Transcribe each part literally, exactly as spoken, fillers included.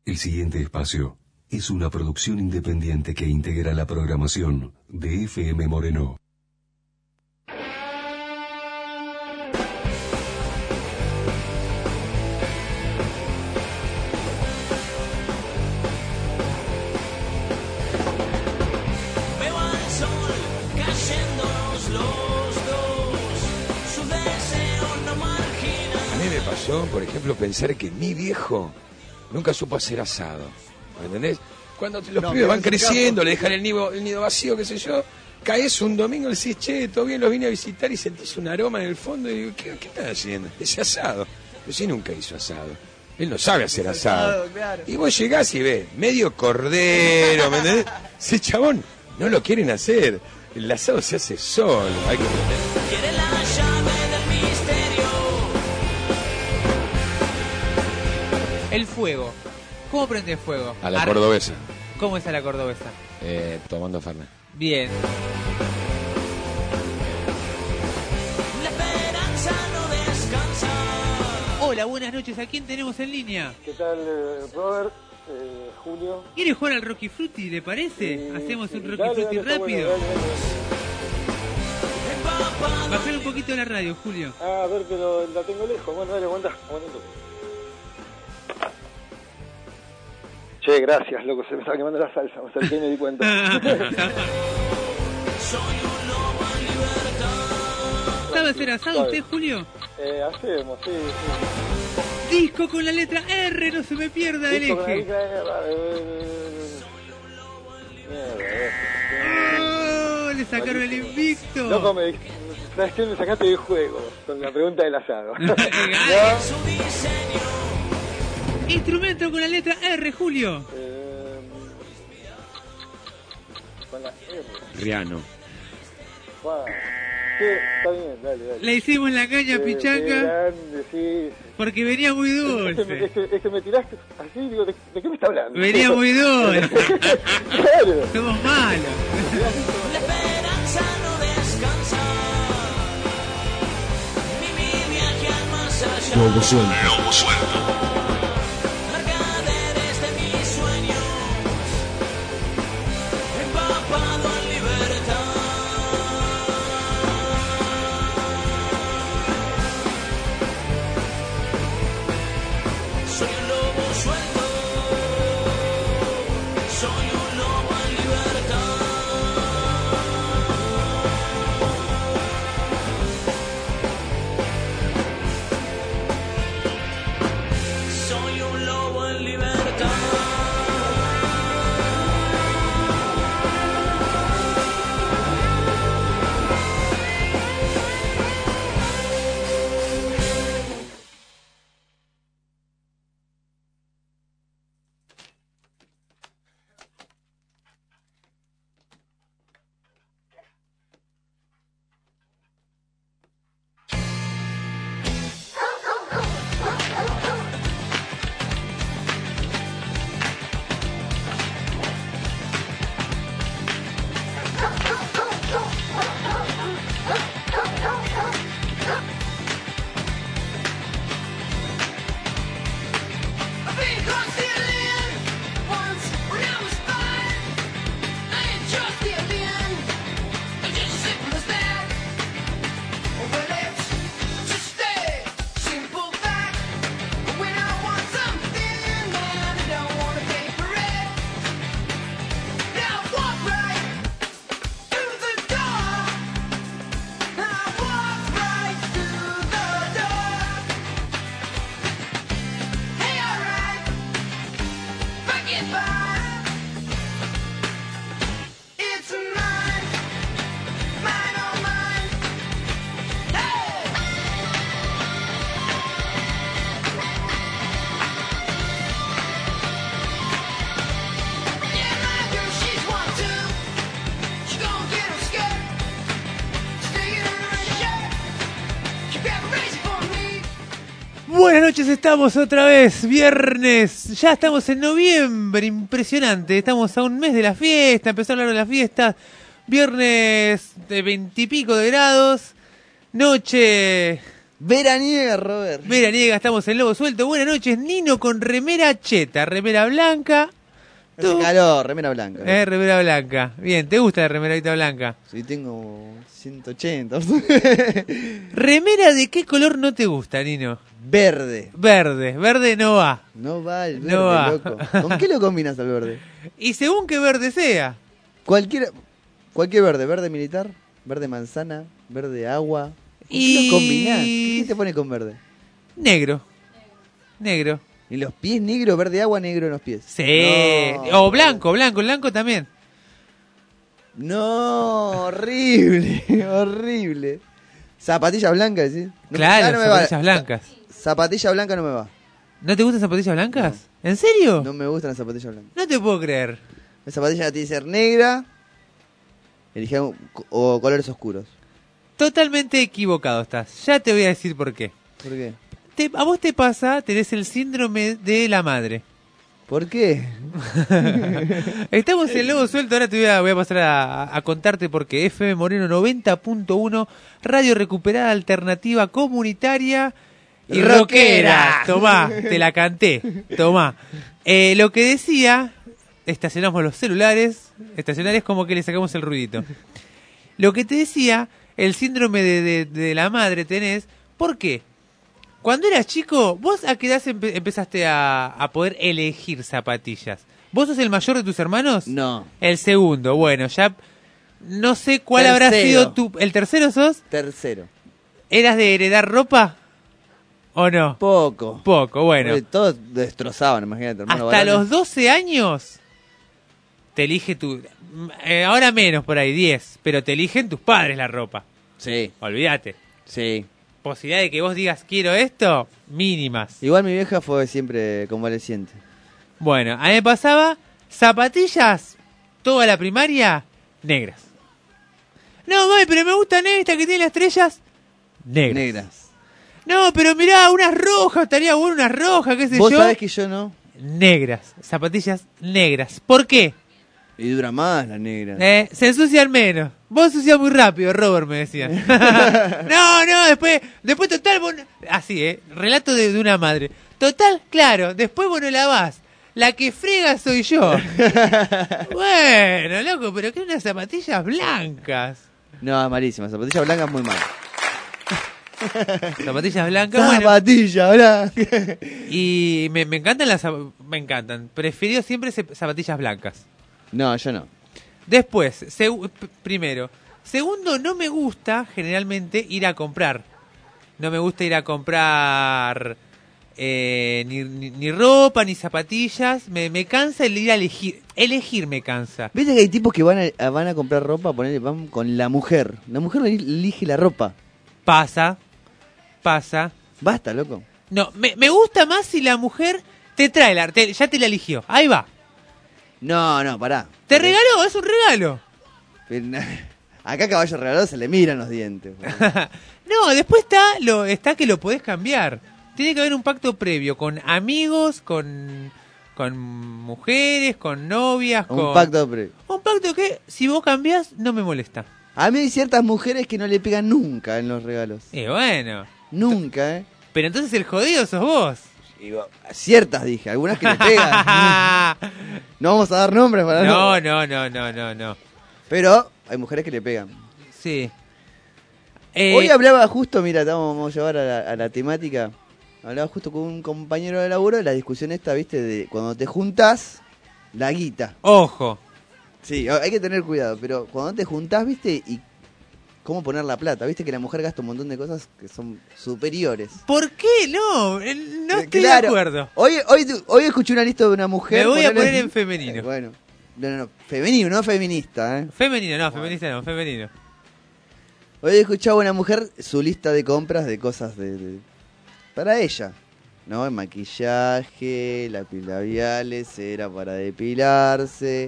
El siguiente espacio es una producción independiente que integra la programación de F M Moreno. Por ejemplo, pensar que mi viejo nunca supo hacer asado, ¿me entendés? Cuando los no, pibes van creciendo, le dejan el nido, el nido vacío, qué sé yo, caes un domingo y le decís, che, todo bien, los vine a visitar, y sentís un aroma en el fondo y digo, ¿qué, qué estás haciendo? Ese asado. Pero sí nunca hizo asado. Él no sabe hacer asado. Y vos llegás y ves, medio cordero, ¿me entendés? Ese chabón no lo quieren hacer. El asado se hace solo. Hay que Quiere la llave del misterio. El fuego. ¿Cómo prende fuego? A la Ar- cordobesa. ¿Cómo es a la cordobesa? Eh, tomando Fernet. Bien. La esperanza no descansa. Hola, buenas noches. ¿A quién tenemos en línea? ¿Qué tal, Robert? Eh, Julio. ¿Quiere jugar al Rocky Frutti, le parece? Eh, Hacemos sí, un Rocky dale, Frutti dale, rápido. Bueno, dale, dale. Bajale un poquito la radio, Julio. Ah, a ver, pero la tengo lejos. Bueno, dale, aguanta. aguanta un toque. Che, gracias, loco, se me estaba quemando la salsa, me acerqué y me di cuenta. ¿Sabe hacer asado usted, Julio? Eh, hacemos, sí, sí. Disco con la letra R, no se me pierda del Disco con la eje. letra R, mierda, Oh, le sacaron el invicto. Loco, me, ¿sabes qué? Me sacaste del juego con la pregunta del asado. ¿No? Instrumento con la letra R, Julio. Eh, con la R. Riano. Wow. Sí, está bien, dale, dale. Le hicimos la caña, Eh, pichanga. qué grande, sí. Porque venía muy Es que, dulce. es que, es que me tiraste así, digo, ¿de, de qué me está hablando? Venía muy dulce. Claro. Somos malos. La esperanza no descansa. Mi, mi viaje al más allá. Lobo suelto. Lobo suelto. Mercaderes de mis sueños. Empapado en libertad. Soy un lobo suelto. Soy un lobo en libertad. Soy un lobo en libertad. I've been caught stealing once when I was five. I ain't just stealing, it's just as simple as that. Well, it's just a simple fact. When I want something and I don't want to pay for it, now I walk right through the door. I walk right through the door. Hey, alright, fucking fine. It's mine, mine, oh mine. Hey! Yeah, my girl, she's one too. She gon' get her skirt, stick it in her shirt. She grab a razor for me. Buenas noches, estamos otra vez, viernes, ya estamos en noviembre, impresionante, estamos a un mes de la fiesta, empezó a hablar de la fiesta, viernes de veintipico de grados, noche Veraniega, Robert. Veraniega, estamos en Lobo Suelto. Buenas noches, Nino con remera cheta, remera blanca. Hace Tú- calor, remera blanca. Eh, remera blanca. Bien, ¿te gusta la remerita blanca? Sí, tengo ciento ochenta. ¿Remera de qué color no te gusta, Nino? Verde. Verde, verde no va. No va el verde, No va. loco. ¿Con qué lo combinas al verde? Y según qué verde sea. Cualquier, cualquier verde. Verde militar, verde manzana, verde agua. ¿Con Y- qué lo combinás? ¿Qué se pone con verde? Negro. Negro. ¿Y los pies negro, verde agua, negro en los pies? Sí. No. O blanco, blanco, blanco también. No, horrible, horrible. Zapatilla blanca, ¿sí? No, Claro, ah, no me va. zapatillas blancas. Zapatilla blanca no me va. ¿No te gustan zapatillas blancas? ¿En serio? No me gustan las zapatillas blancas. No te puedo creer. La zapatilla tiene que ser negra. Elige un- o colores oscuros. Totalmente equivocado estás. Ya te voy a decir por qué. ¿Por qué? Te- a vos te pasa, tenés el síndrome de la madre. ¿Por qué? Estamos en Lobo Suelto, ahora te voy a, voy a pasar a, a contarte por qué. F M Moreno noventa punto uno, radio recuperada alternativa comunitaria y Rockera. rockera. Tomá, te la canté. Tomá. Eh, lo que decía, estacionamos los celulares, estacionar es como que le sacamos el ruidito. Lo que te decía, el síndrome de, de- de la madre tenés, ¿por qué? Cuando eras chico, ¿vos a qué edad empe- empezaste a, a poder elegir zapatillas? ¿Vos sos el mayor de tus hermanos? No. El segundo, bueno, ya no sé cuál habrá Tercero. sido tu... ¿El tercero sos? Tercero. ¿Eras de heredar ropa? ¿O no? Poco. Poco, bueno. Porque todos destrozaban, imagínate. hermano, Hasta varones. los doce años te elige tu... eh, ahora menos por ahí, diez, pero te eligen tus padres la ropa. Sí, Olvídate. sí. Posibilidad de que vos digas quiero esto, mínimas. Igual mi vieja fue siempre convaleciente. Bueno, a mí me pasaba zapatillas, toda la primaria, negras. No, mami, pero me gustan estas que tienen las estrellas, negras. Negras. No, pero mirá, unas rojas, estaría bueno unas rojas, qué sé Vos yo. sabés que yo no. Negras, zapatillas negras. ¿Por qué? Y dura más la negra. Eh, se ensucian menos. Vos ensucias muy rápido, Robert, me decían. no, no, después, después total, vos no- así, eh, relato de, de una madre. Total, claro, después vos no lavás. La que frega soy yo. Bueno, loco, pero que unas zapatillas blancas. No, es malísima. Zapatilla blanca es muy mala. Zapatillas blancas, bueno. Zapatilla blanca. Y me, me encantan las zap- me encantan. Prefiero siempre zap- zapatillas blancas. No, yo no. Después, segu- p- primero. Segundo, no me gusta generalmente ir a comprar. No me gusta ir a comprar eh, ni, ni- ni ropa, ni zapatillas. Me, me cansa el ir a elegir. Elegir me cansa. ¿Viste que hay tipos que van a, a- van a comprar ropa, ponele, van con la mujer? La mujer elige la ropa. Pasa, pasa. Basta, loco. No, me, me gusta más si la mujer te trae la... te- ya te la eligió. Ahí va. No, no, pará. Te regaló, es un regalo. Pero, acá caballo regalado se le miran los dientes. No, después está lo está que lo podés cambiar. Tiene que haber un pacto previo con amigos, con con mujeres, con novias, Un con pacto pre. un pacto que si vos cambiás no me molesta. A mí hay ciertas mujeres que no le pegan nunca en los regalos. Y bueno, Nunca, ¿eh? pero entonces el jodido sos vos. Digo, ciertas dije, algunas que le pegan. No vamos a dar nombres para No, no, no, no, no, no. Pero hay mujeres que le pegan. Sí. Eh, Hoy hablaba justo, mira, te vamos, vamos a llevar a la, a la temática. Hablaba justo con un compañero de laburo de la discusión esta, viste, de cuando te juntás, la guita. Ojo. Sí, hay que tener cuidado, pero cuando te juntás, viste, y cómo poner la plata, viste que la mujer gasta un montón de cosas que son superiores. ¿Por qué no? Eh, No estoy Claro. de acuerdo. Hoy, hoy, hoy escuché una lista de una mujer. Me voy a ponele- poner en femenino. Eh, bueno, no, no, no, femenino, no feminista, ¿eh? Femenino, no, feminista no, femenino. Hoy he escuchado a una mujer su lista de compras de cosas de, de- para ella, ¿no? El maquillaje, lápiz labiales, cera para depilarse,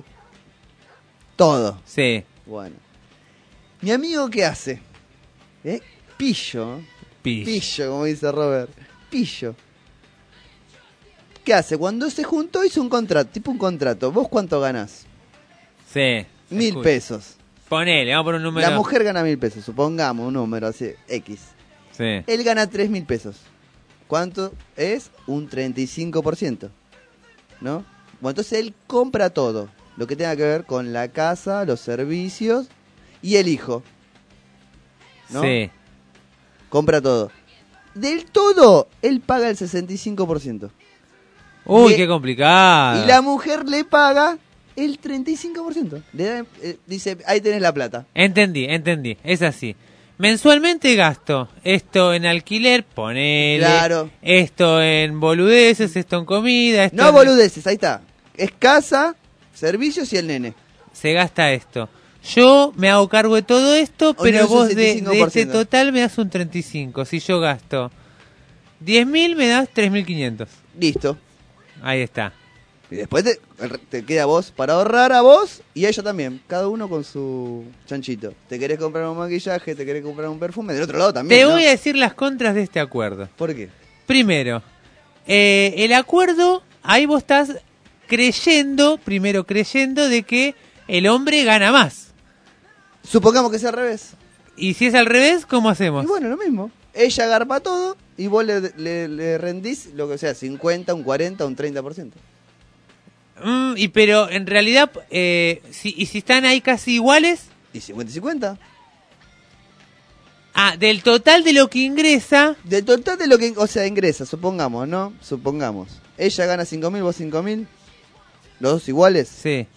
todo. Sí. Bueno. Mi amigo, ¿qué hace? ¿Eh? Pillo. Pillo. Pillo, como dice Robert. Pillo. ¿Qué hace? Cuando se juntó hizo un contrato, tipo un contrato. ¿Vos cuánto ganás? Sí. Mil Escucha. pesos. Ponele, vamos por un número. La mujer gana mil pesos, supongamos un número así, X. Sí. Él gana tres mil pesos. ¿Cuánto es? Un treinta y cinco por ciento. ¿No? Bueno, entonces él compra todo. Lo que tenga que ver con la casa, los servicios y el hijo. ¿No? Sí. Compra todo. Del todo, él paga el sesenta y cinco por ciento. Uy, Le- qué complicado. Y la mujer le paga el treinta y cinco por ciento. Le da, eh, dice, ahí tenés la plata. Entendí, entendí. Es así. Mensualmente gasto esto en alquiler, ponele. Claro. Esto en boludeces, esto en comida. Esto No en- boludeces, ahí está. Es casa, servicios y el nene. Se gasta esto. Yo me hago cargo de todo esto, O pero no, vos un de, sesenta y cinco de por este ciento. total me das un treinta y cinco. Si yo gasto diez mil, me das tres mil quinientos. Listo. Ahí está. Y después te, te queda a vos para ahorrar a vos y a ella también. Cada uno con su chanchito. Te querés comprar un maquillaje, te querés comprar un perfume. Del otro lado también. Te ¿no? voy a decir las contras de este acuerdo. ¿Por qué? Primero, eh, el acuerdo, ahí vos estás creyendo, primero creyendo de que el hombre gana más. Supongamos que sea al revés. Y si es al revés, ¿cómo hacemos? Y bueno, lo mismo. Ella garpa todo y vos le, le, le rendís lo que sea, cincuenta, un cuarenta, un treinta por ciento. Mm, y pero en realidad, eh, si, y si están ahí casi iguales, Y cincuenta y cincuenta. ah, del total de lo que ingresa, Del total de lo que, o sea, ingresa, supongamos, ¿no? Supongamos. Ella gana cinco mil, vos cinco mil. Los dos iguales. sí,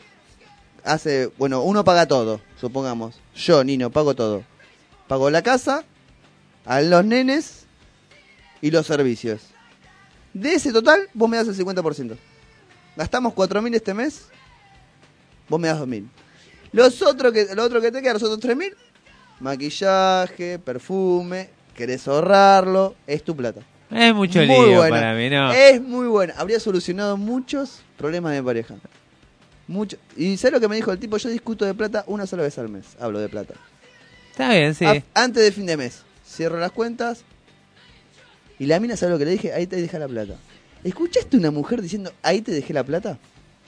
Hace, bueno, uno paga todo, supongamos. Yo, Nino, pago todo. Pago la casa, a los nenes y los servicios. De ese total, vos me das el cincuenta por ciento. Gastamos cuatro mil este mes, vos me das dos mil. Los otros que, lo otro que te queda, los otros tres mil, maquillaje, perfume, querés ahorrarlo, es tu plata. es mucho Muy lío buena. para mí, ¿no? Es muy buena. Habría solucionado muchos problemas de pareja. Mucho. Y ¿sabes lo que me dijo el tipo? Yo discuto de plata una sola vez al mes. Hablo de plata. Está bien, sí. A- antes de fin de mes. Cierro las cuentas. Y la mina, ¿sabe lo que le dije? Ahí te deja la plata. ¿Escuchaste una mujer diciendo, ahí te dejé la plata?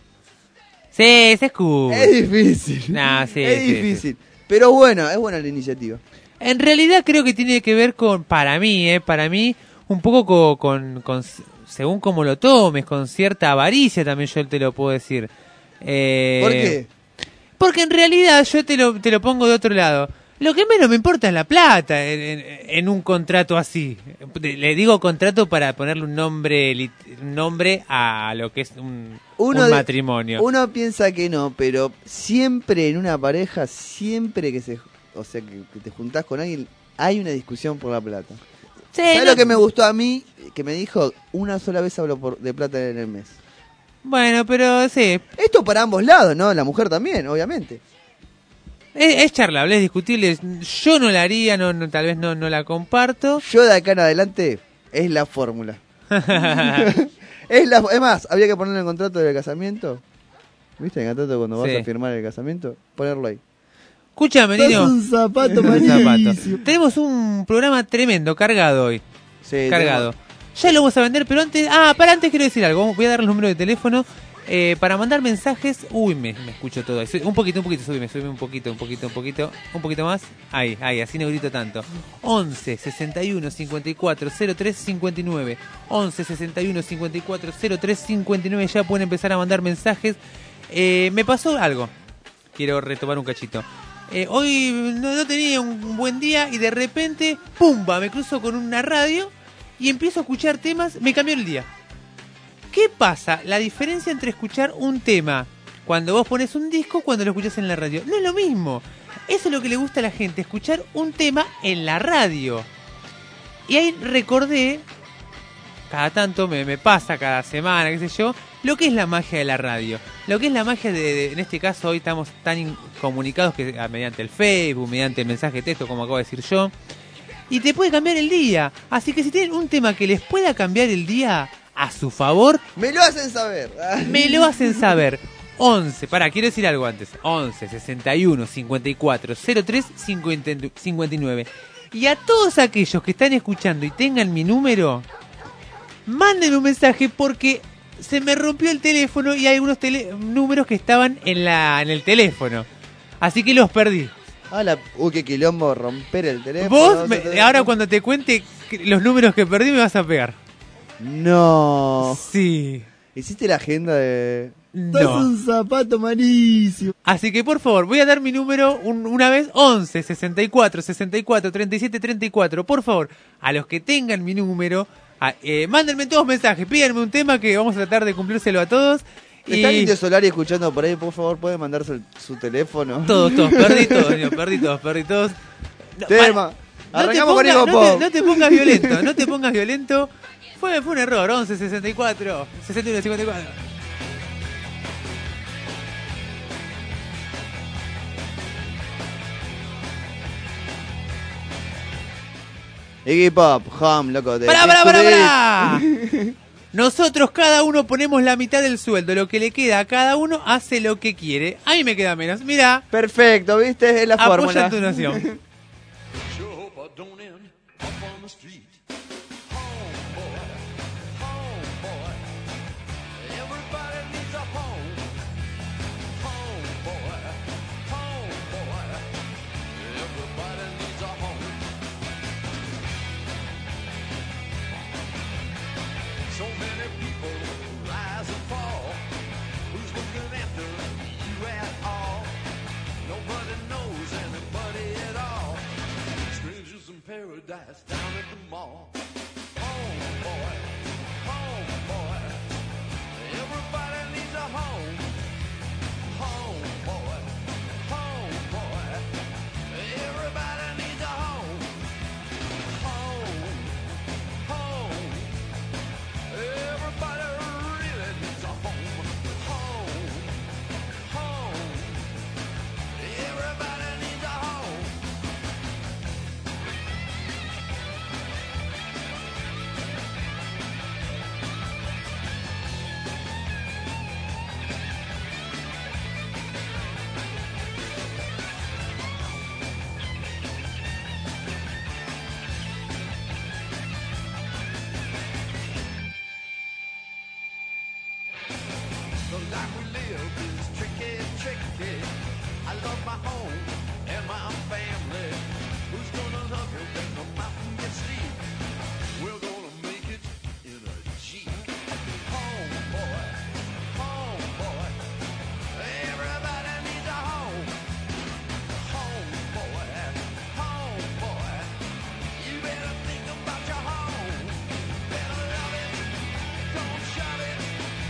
Sí, se escucha. Es difícil. Nah, sí, es sí, difícil. Pero bueno, es buena la iniciativa. En realidad creo que tiene que ver con, para mí, eh, para mí, un poco co- con, con, según como lo tomes, con cierta avaricia también yo te lo puedo decir. Eh, ¿Por qué? Porque en realidad yo te lo, te lo pongo de otro lado. Lo que menos me importa es la plata en, en- en un contrato así. Le digo contrato para ponerle un nombre, lit- un nombre a lo que es un, Uno un de- matrimonio. Uno piensa que no, pero siempre en una pareja, siempre que se, o sea, que, que te juntás con alguien, hay una discusión por la plata. Sí, ¿Sabes no- lo que me gustó a mí? Que me dijo, una sola vez hablo por, de plata en el mes. Bueno, pero sí, Esto para ambos lados, ¿no? La mujer también, obviamente. es, es charlable, es discutible. Yo no la haría, no, no, tal vez no, no la comparto. Yo de acá en adelante es la fórmula. es, la, es más, había que ponerlo en el contrato del casamiento. ¿Viste el contrato cuando vas Sí. a firmar el casamiento? Ponerlo ahí. Escúchame, Sos Nino. un zapato Un zapato. malísimo. Tenemos un programa tremendo, cargado hoy. Sí, Cargado. Ya lo vamos a vender, pero antes... Ah, para antes quiero decir algo. Voy a dar el número de teléfono eh, para mandar mensajes. Uy, me, me escucho todo. ahí. Sub- Un poquito, un poquito, subime, subime un poquito, un poquito, un poquito. Un poquito más. Ahí, ahí, así no grito tanto. once, sesenta y uno, cincuenta y cuatro, cero tres, cincuenta y nueve. once, sesenta y uno, cincuenta y cuatro, cero tres, cincuenta y nueve. Ya pueden empezar a mandar mensajes. Eh, me pasó algo. Quiero retomar un cachito. Eh, hoy no, no tenía un buen día y de repente, ¡pumba! Me cruzo con una radio y empiezo a escuchar temas, me cambió el día. ¿Qué pasa? La diferencia entre escuchar un tema cuando vos pones un disco, cuando lo escuchás en la radio. No es lo mismo. Eso es lo que le gusta a la gente, escuchar un tema en la radio. Y ahí recordé, cada tanto me, me pasa, cada semana, qué sé yo, lo que es la magia de la radio. Lo que es la magia de, de- en este caso hoy estamos tan in- comunicados que ah, mediante el Facebook, mediante el mensaje de texto, como acabo de decir yo, y te puede cambiar el día. Así que si tienen un tema que les pueda cambiar el día a su favor, Me lo hacen saber. me lo hacen saber. once, pará, quiero decir algo antes. once, sesenta y uno, cincuenta y cuatro, cero tres, cincuenta y nueve. Y a todos aquellos que están escuchando y tengan mi número, mándenme un mensaje porque se me rompió el teléfono y hay algunos tele- números que estaban en la en el teléfono. Así que los perdí. Ah, la... Uy, qué quilombo, romper el teléfono. Vos, me- ahora cuando te cuente que- los números que perdí me vas a pegar. No. Sí. ¿Hiciste la agenda de...? No. Es un zapato malísimo. Así que por favor, voy a dar mi número un- una vez, once, sesenta y cuatro, sesenta y cuatro, treinta y siete, treinta y cuatro. Por favor, a los que tengan mi número, a- eh, mándenme todos mensajes, pídanme un tema que vamos a tratar de cumplírselo a todos. ¿Está Y Indio Solari escuchando por ahí? Por favor, ¿puede mandarse el- su teléfono? todos, todos, perdí todos, niño, perdí todos, perdí todos. No, Tema. para- no te Arrancamos con pongas- Igor no te- Pop. no te pongas violento, no te pongas violento. Fue, fue un error, once, sesenta y cuatro, sesenta y uno, cincuenta y cuatro. Iggy Pop, Home, loco. De ¡Pará, pará, pará, Disco pará! Nosotros cada uno ponemos la mitad del sueldo. Lo que le queda a cada uno hace lo que quiere. A mí me queda menos. Mirá, Beat. Perfecto, ¿viste? Es la apoya fórmula. tu nación. Sure hope I don't end up on the street. Homeboy, homeboy, everybody needs a home. Homeboy, homeboy, everybody needs a home. So many people rise and fall. Who's looking after you at all? Nobody knows anybody at all. Strangers in paradise down at the mall. Homeboy, homeboy, everybody needs a home. Homeboy, homeboy, everybody needs a home. Home, home, everybody really needs a home. Home, home, everybody needs a home. The life we live is tricky, tricky. I love my home and my family. Who's gonna love you when the mountain gets steep? We're gonna make it in a Jeep. Home, boy, home, boy. Everybody needs a home. Home, boy, home, boy. You better think about your home. Better love it, don't shove it.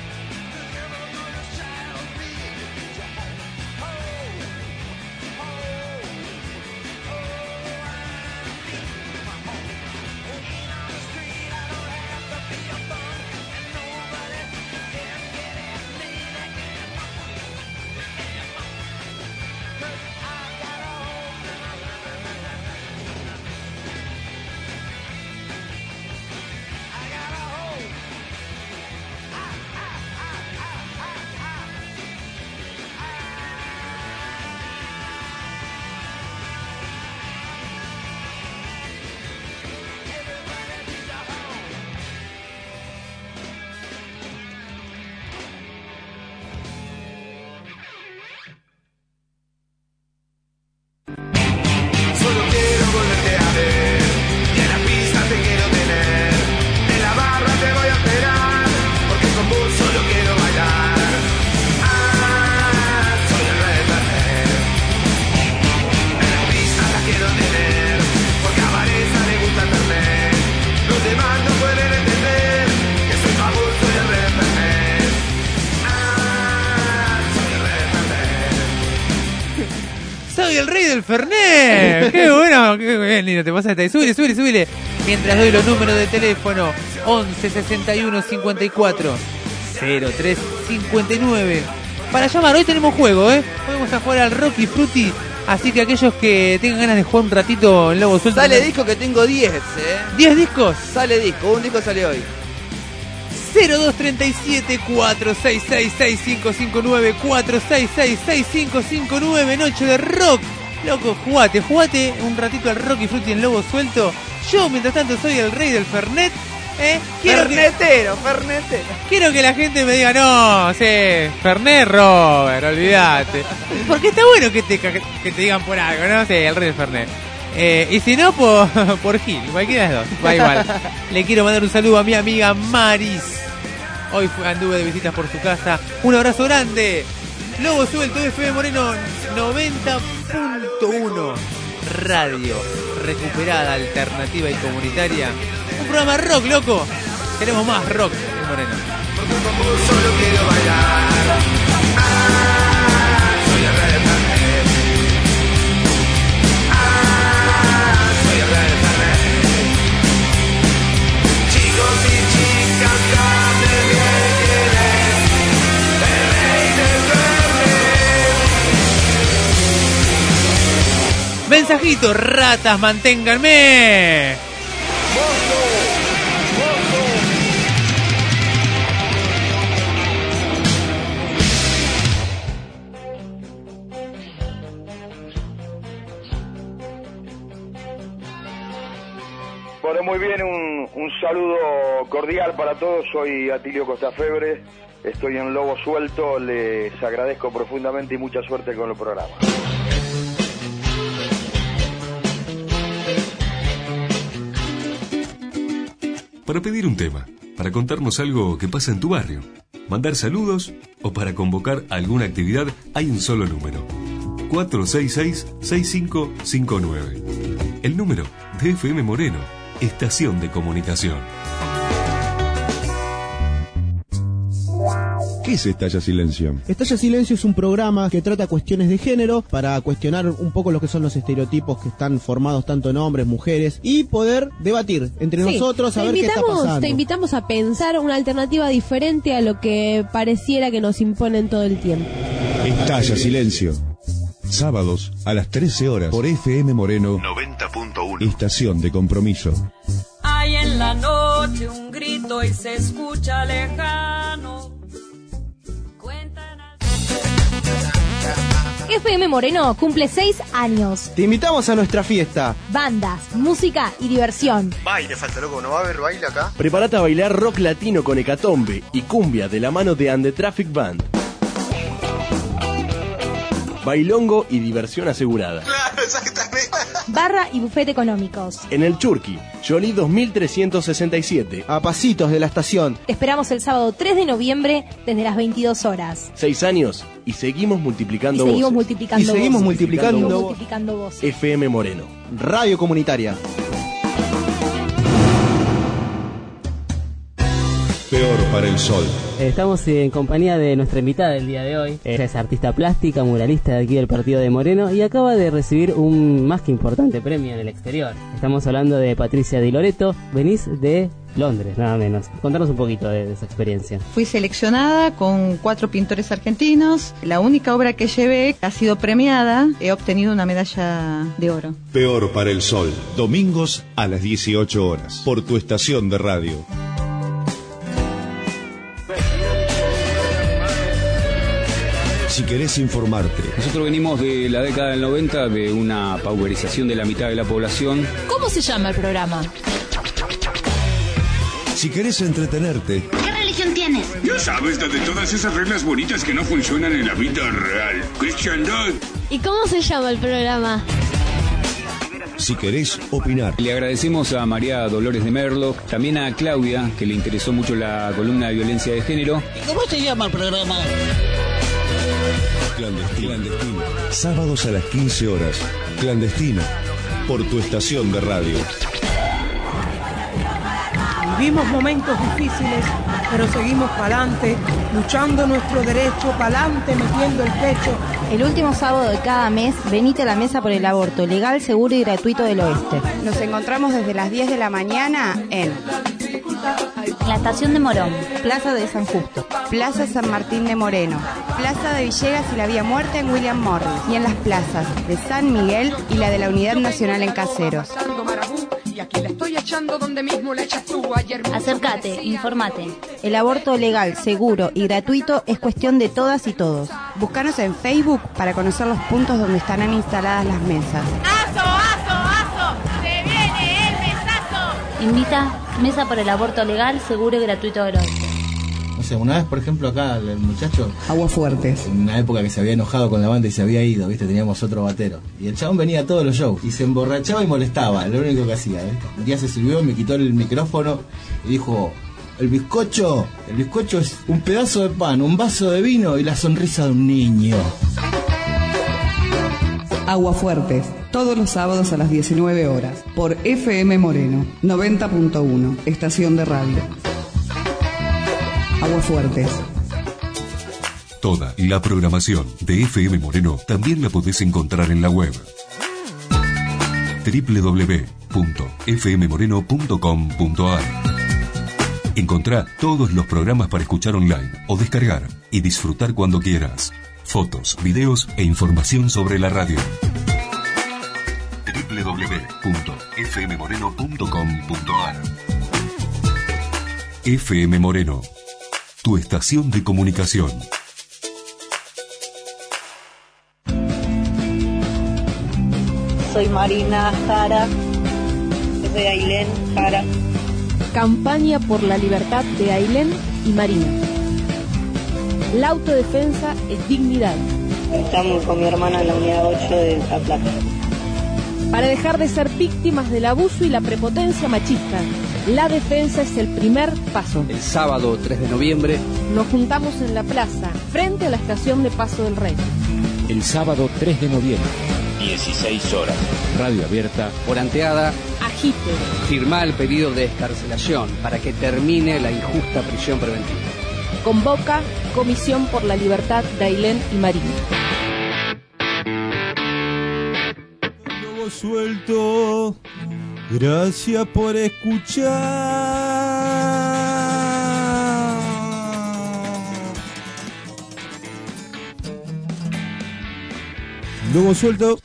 Solo quiero volverte a ver y en la pista te quiero tener. En la barra te voy a esperar porque con vos solo quiero bailar. Ah, soy el rey del perder. En la pista la quiero tener porque a Vanessa le gusta el perder. Los demás no pueden entender que soy favor, soy el rey del perder. Ah, soy el rey del perder. Soy el rey del Fernet. Qué bueno, qué bien, lindo. Te pasaste ahí. Súbile, súbile, súbile. Mientras doy los números de teléfono: once, sesenta y uno, cincuenta y cuatro, cero tres, cincuenta y nueve. Para llamar, hoy tenemos juego, ¿eh? Hoy vamos a jugar al Rocky Frutti. Así que aquellos que tengan ganas de jugar un ratito en Lobo Suelto. Sale disco que tengo diez, ¿eh? ¿diez discos? Sale disco, un disco sale hoy. cero dos treinta y siete, cuatro seis seis, seis cinco cinco nueve, cuatro seis seis, seis cinco cinco nueve. Noche de rock. Loco, jugate, jugate un ratito al Rocky Frutti en Lobo Suelto. Yo, mientras tanto, soy el rey del Fernet. ¿Eh? Quiero que, Fernetero, fernetero. quiero que la gente me diga, no, sí, Fernet Robert, olvídate. Porque está bueno que te, que te digan por algo, ¿no? Sí, el rey del Fernet. Eh, y si no, por, por Gil, cualquiera de los dos, va igual. Le quiero mandar un saludo a mi amiga Maris. Hoy fue, anduve de visitas por su casa. Un abrazo grande. Lobo suelto, F M Moreno noventa punto uno. Radio recuperada, alternativa y comunitaria. Un programa rock, loco. Queremos más rock en Moreno. Solo quiero bailar. Ah, soy el rey del Fernet. Ah, soy el rey del Fernet. Chicos y chicas, canten bien quién es el rey del Fernet. Mensajito, ratas, manténganme. Bueno, muy bien, un, un saludo cordial para todos. Soy Atilio Costafebre, estoy en Lobo Suelto. Les agradezco profundamente y mucha suerte con el programa. Para pedir un tema, para contarnos algo que pasa en tu barrio, mandar saludos o para convocar alguna actividad, hay un solo número: cuatro seis seis, seis cinco cinco nueve. El número de F M Moreno, estación de comunicación. ¿Qué es Estalla Silencio? Estalla Silencio es un programa que trata cuestiones de género para cuestionar un poco lo que son los estereotipos que están formados tanto en hombres, mujeres y poder debatir entre Sí, nosotros a ver qué está pasando. Te invitamos a pensar una alternativa diferente a lo que pareciera que nos imponen todo el tiempo. Estalla Silencio. Sábados a las trece horas por F M Moreno noventa punto uno. Estación de compromiso. Hay en la noche un grito y se escucha lejano. F M Moreno cumple seis años. Te invitamos a nuestra fiesta. Bandas, música y diversión. Baile, falta loco, ¿no va a haber baile acá? Prepárate a bailar rock latino con hecatombe y cumbia de la mano de And the Traffic Band. Bailongo y diversión asegurada. Claro, exactamente. Barra y bufete económicos. En el Churqui, Jolie dos mil trescientos sesenta y siete. A pasitos de la estación. Te esperamos el sábado tres de noviembre desde las veintidós horas. Seis años y seguimos multiplicando y seguimos voces. multiplicando y seguimos voces. multiplicando, Seguimos voces. multiplicando voces. F M Moreno. Radio comunitaria. Peor para el sol. Estamos en compañía de nuestra invitada del día de hoy. Ella es artista plástica, muralista de aquí del partido de Moreno y acaba de recibir un más que importante premio en el exterior. Estamos hablando de Patricia Di Loreto. Venís de Londres, nada menos. Contanos un poquito de, de esa experiencia. Fui seleccionada con cuatro pintores argentinos. La única obra que llevé ha sido premiada. He obtenido una medalla de oro. Peor para el sol. Domingos a las dieciocho horas. Por tu estación de radio. Si querés informarte. Nosotros venimos de la década del noventa, de una pauperización de la mitad de la población. ¿Cómo se llama el programa? Si querés entretenerte. ¿Qué religión tienes? Ya sabes, la de todas esas reglas bonitas que no funcionan en la vida real. Cristiandad. ¿Y cómo se llama el programa? Si querés opinar. Le agradecemos a María Dolores de Merlo, también a Claudia, que le interesó mucho la columna de violencia de género. ¿Y cómo se llama el programa? Clandestino. Clandestino. Sábados a las quince horas. Clandestino. Por tu estación de radio. Vivimos momentos difíciles, pero seguimos para adelante, luchando nuestro derecho, para adelante, metiendo el pecho. El último sábado de cada mes, venite a la mesa por el aborto legal, seguro y gratuito del Oeste. Nos encontramos desde las diez de la mañana en la Estación de Morón, Plaza de San Justo, Plaza San Martín de Moreno, Plaza de Villegas y la Vía Muerta en William Morris, y en las plazas de San Miguel y la de la Unidad Nacional en Caseros. Acércate, informate. El aborto legal, seguro y gratuito es cuestión de todas y todos. Búscanos en Facebook para conocer los puntos donde estarán instaladas las mesas. ¡Aso, aso, aso! ¡Se viene el mesazo! Invita Mesa por el aborto legal, seguro y gratuito del oeste. O sea, una vez, por ejemplo, acá el muchacho... Aguafuertes. En una época que se había enojado con la banda y se había ido, ¿viste? Teníamos otro batero. Y el chabón venía a todos los shows y se emborrachaba y molestaba, lo único que hacía, ¿viste? Un día se subió, me quitó el micrófono y dijo... El bizcocho, el bizcocho es un pedazo de pan, un vaso de vino y la sonrisa de un niño. Aguafuertes, todos los sábados a las diecinueve horas, por F M Moreno, noventa punto uno, estación de radio. Aguafuertes. Toda la programación de F M Moreno también la podés encontrar en la web doble u doble u doble u punto f m moreno punto com punto a r. Encontrá todos los programas para escuchar online o descargar y disfrutar cuando quieras. Fotos, videos e información sobre la radio. doble u doble u doble u punto f m moreno punto com punto a r. F M Moreno, tu estación de comunicación. Soy Marina Jara, soy Ailén Jara. Campaña por la libertad de Ailén y Marina. La autodefensa es dignidad. Estamos con mi hermana en la unidad ocho de La Plata. Para dejar de ser víctimas del abuso y la prepotencia machista, la defensa es el primer paso. El sábado tres de noviembre nos juntamos en la plaza, frente a la estación de Paso del Rey. El sábado tres de noviembre, dieciséis horas. Radio abierta. Volanteada. Agite. Firma el pedido de excarcelación para que termine la injusta prisión preventiva. Convoca Comisión por la Libertad de Ailén y Marina. Lobo suelto, gracias por escuchar. Lobo suelto.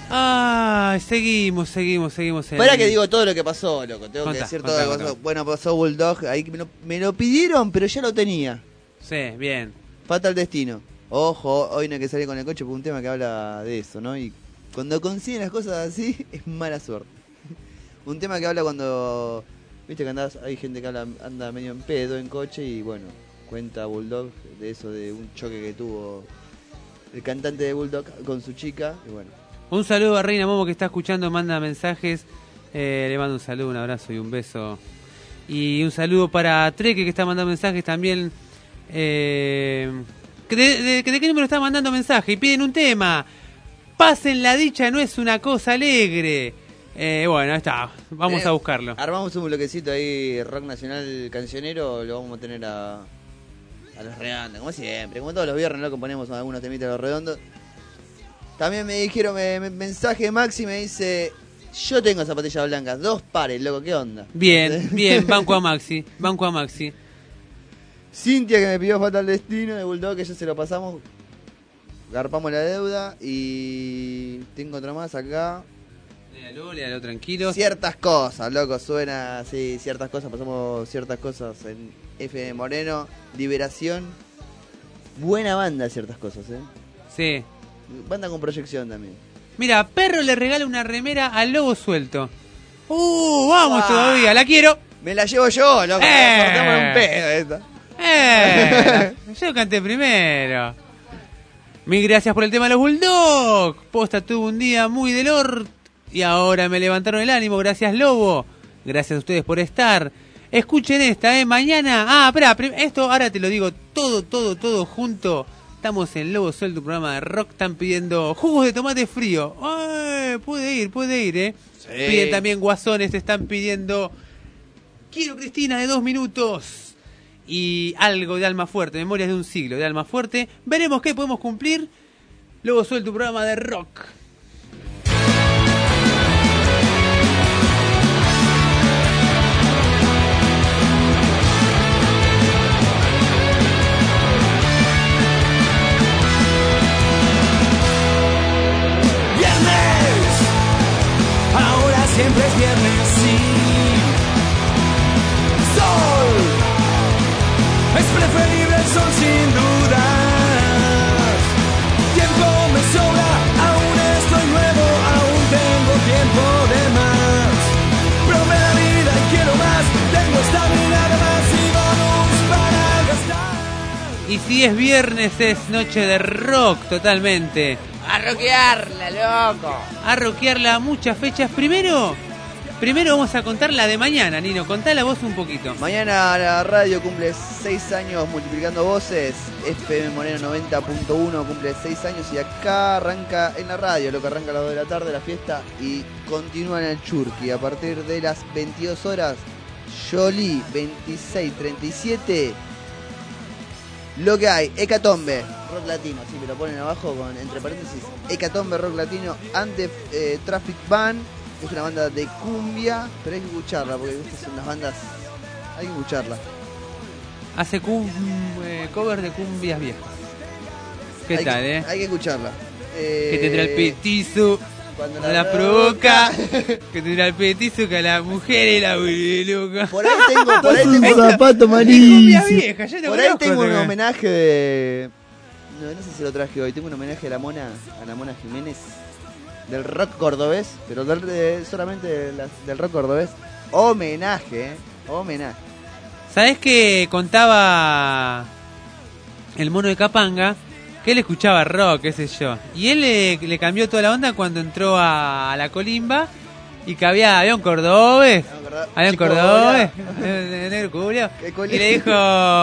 Ay, seguimos, seguimos, seguimos. En... Para que digo todo lo que pasó, loco. Tengo Contá, que decir contá, todo lo que contá. pasó. Bueno, pasó Bulldog. Ahí me lo, me lo pidieron, pero ya lo tenía. Sí, bien. Fatal Destino. Ojo, hoy no hay que salir con el coche por un tema que habla de eso, ¿no? Y cuando consiguen las cosas así, es mala suerte. Un tema que habla cuando... Viste que andás, hay gente que habla, anda medio en pedo en coche y bueno, cuenta Bulldog de eso, de un choque que tuvo el cantante de Bulldog con su chica y bueno. Un saludo a Reina Momo que está escuchando, manda mensajes. Eh, le mando un saludo, un abrazo y un beso. Y un saludo para Treque que está mandando mensajes también. Eh, ¿de, de, ¿De qué número está mandando mensaje? Y piden un tema. Pasen la dicha, no es una cosa alegre. Eh, bueno, ahí está. Vamos eh, a buscarlo. Armamos un bloquecito ahí, rock nacional cancionero. Lo vamos a tener a, a los redondos, como siempre. Como todos los viernes, ¿no? Componemos algunos temitas de los redondos. También me dijeron, me, me, mensaje Maxi me dice: yo tengo zapatillas blancas, dos pares, loco, ¿qué onda? Bien, bien, banco a Maxi, banco a Maxi. Cintia que me pidió Fatal Destino de Bulldog, que ya se lo pasamos. Garpamos la deuda y tengo otra más acá. Léalo, léalo tranquilo. Ciertas cosas, loco, suena así, ciertas cosas, pasamos ciertas cosas en F M Moreno, Liberación. Buena banda, ciertas cosas, ¿eh? Sí. Banda con proyección también. Mira, Perro le regala una remera al Lobo Suelto. ¡Uh! ¡Vamos ah, todavía! ¡La quiero! Me la llevo yo, loco. ¡Eh! Cortamos un pedo esta. ¡Eh! Yo canté primero. Mil gracias por el tema de los Bulldog. Posta tuvo un día muy del orto y ahora me levantaron el ánimo. Gracias, Lobo. Gracias a ustedes por estar. Escuchen esta, ¿eh? Mañana... Ah, espera, esto ahora te lo digo todo, todo, todo junto. Estamos en Lobo Suelto, tu programa de rock. Están pidiendo jugos de tomate frío. ¡Ay! Puede ir, puede ir, ¿eh? Sí. Piden también guasones, te están pidiendo... Quiero Cristina de dos minutos. Y algo de Alma Fuerte, Memorias de un siglo de Alma Fuerte. Veremos qué podemos cumplir. Lobo Suelto, tu programa de rock. Ahora siempre es viernes, sí. Sol, es preferible el sol sin dudas. Tiempo me sobra, aún estoy nuevo, aún tengo tiempo de más. Probé la vida y quiero más, tengo estamina de más y bonus para gastar. Y si es viernes es noche de rock totalmente. A rockearla, loco. A rockearla muchas fechas. Primero, primero vamos a contar la de mañana, Nino. Contá la voz un poquito. Mañana la radio cumple seis años multiplicando voces. F M Moreno noventa punto uno cumple seis años y acá arranca en la radio, lo que arranca a las dos de la tarde la fiesta y continúa en el Churqui. A partir de las veintidós horas, Jolie veintiséis treinta y siete. Lo que hay, Hecatombe, rock latino, si me lo ponen abajo con entre paréntesis, Hecatombe, rock latino, ante eh, Traffic Band, que es una banda de cumbia, pero hay que escucharla, porque estas son las bandas, hay que escucharla. Hace cum, eh, cover de cumbias viejas. ¿Qué hay tal, que, eh? Hay que escucharla. Eh, que tendrá el petizo, cuando la, la provoca, que tendrá el petizo que a la mujer y la loca. Por ahí tengo, por ahí tengo un zapato malísimo. Vieja, yo por ahí tengo un homenaje de... No, no sé si lo traje hoy. Tengo un homenaje a la Mona, a la Mona Jiménez, del rock cordobés, pero del, de, solamente de la, del rock cordobés. Homenaje, ¿eh? Homenaje. ¿Sabés que contaba el mono de Capanga? Que él escuchaba rock, qué sé yo. Y él le, le cambió toda la onda cuando entró a, a la Colimba y que había, había un cordobés. Había un cordobés. Negro culiao. Y le dijo...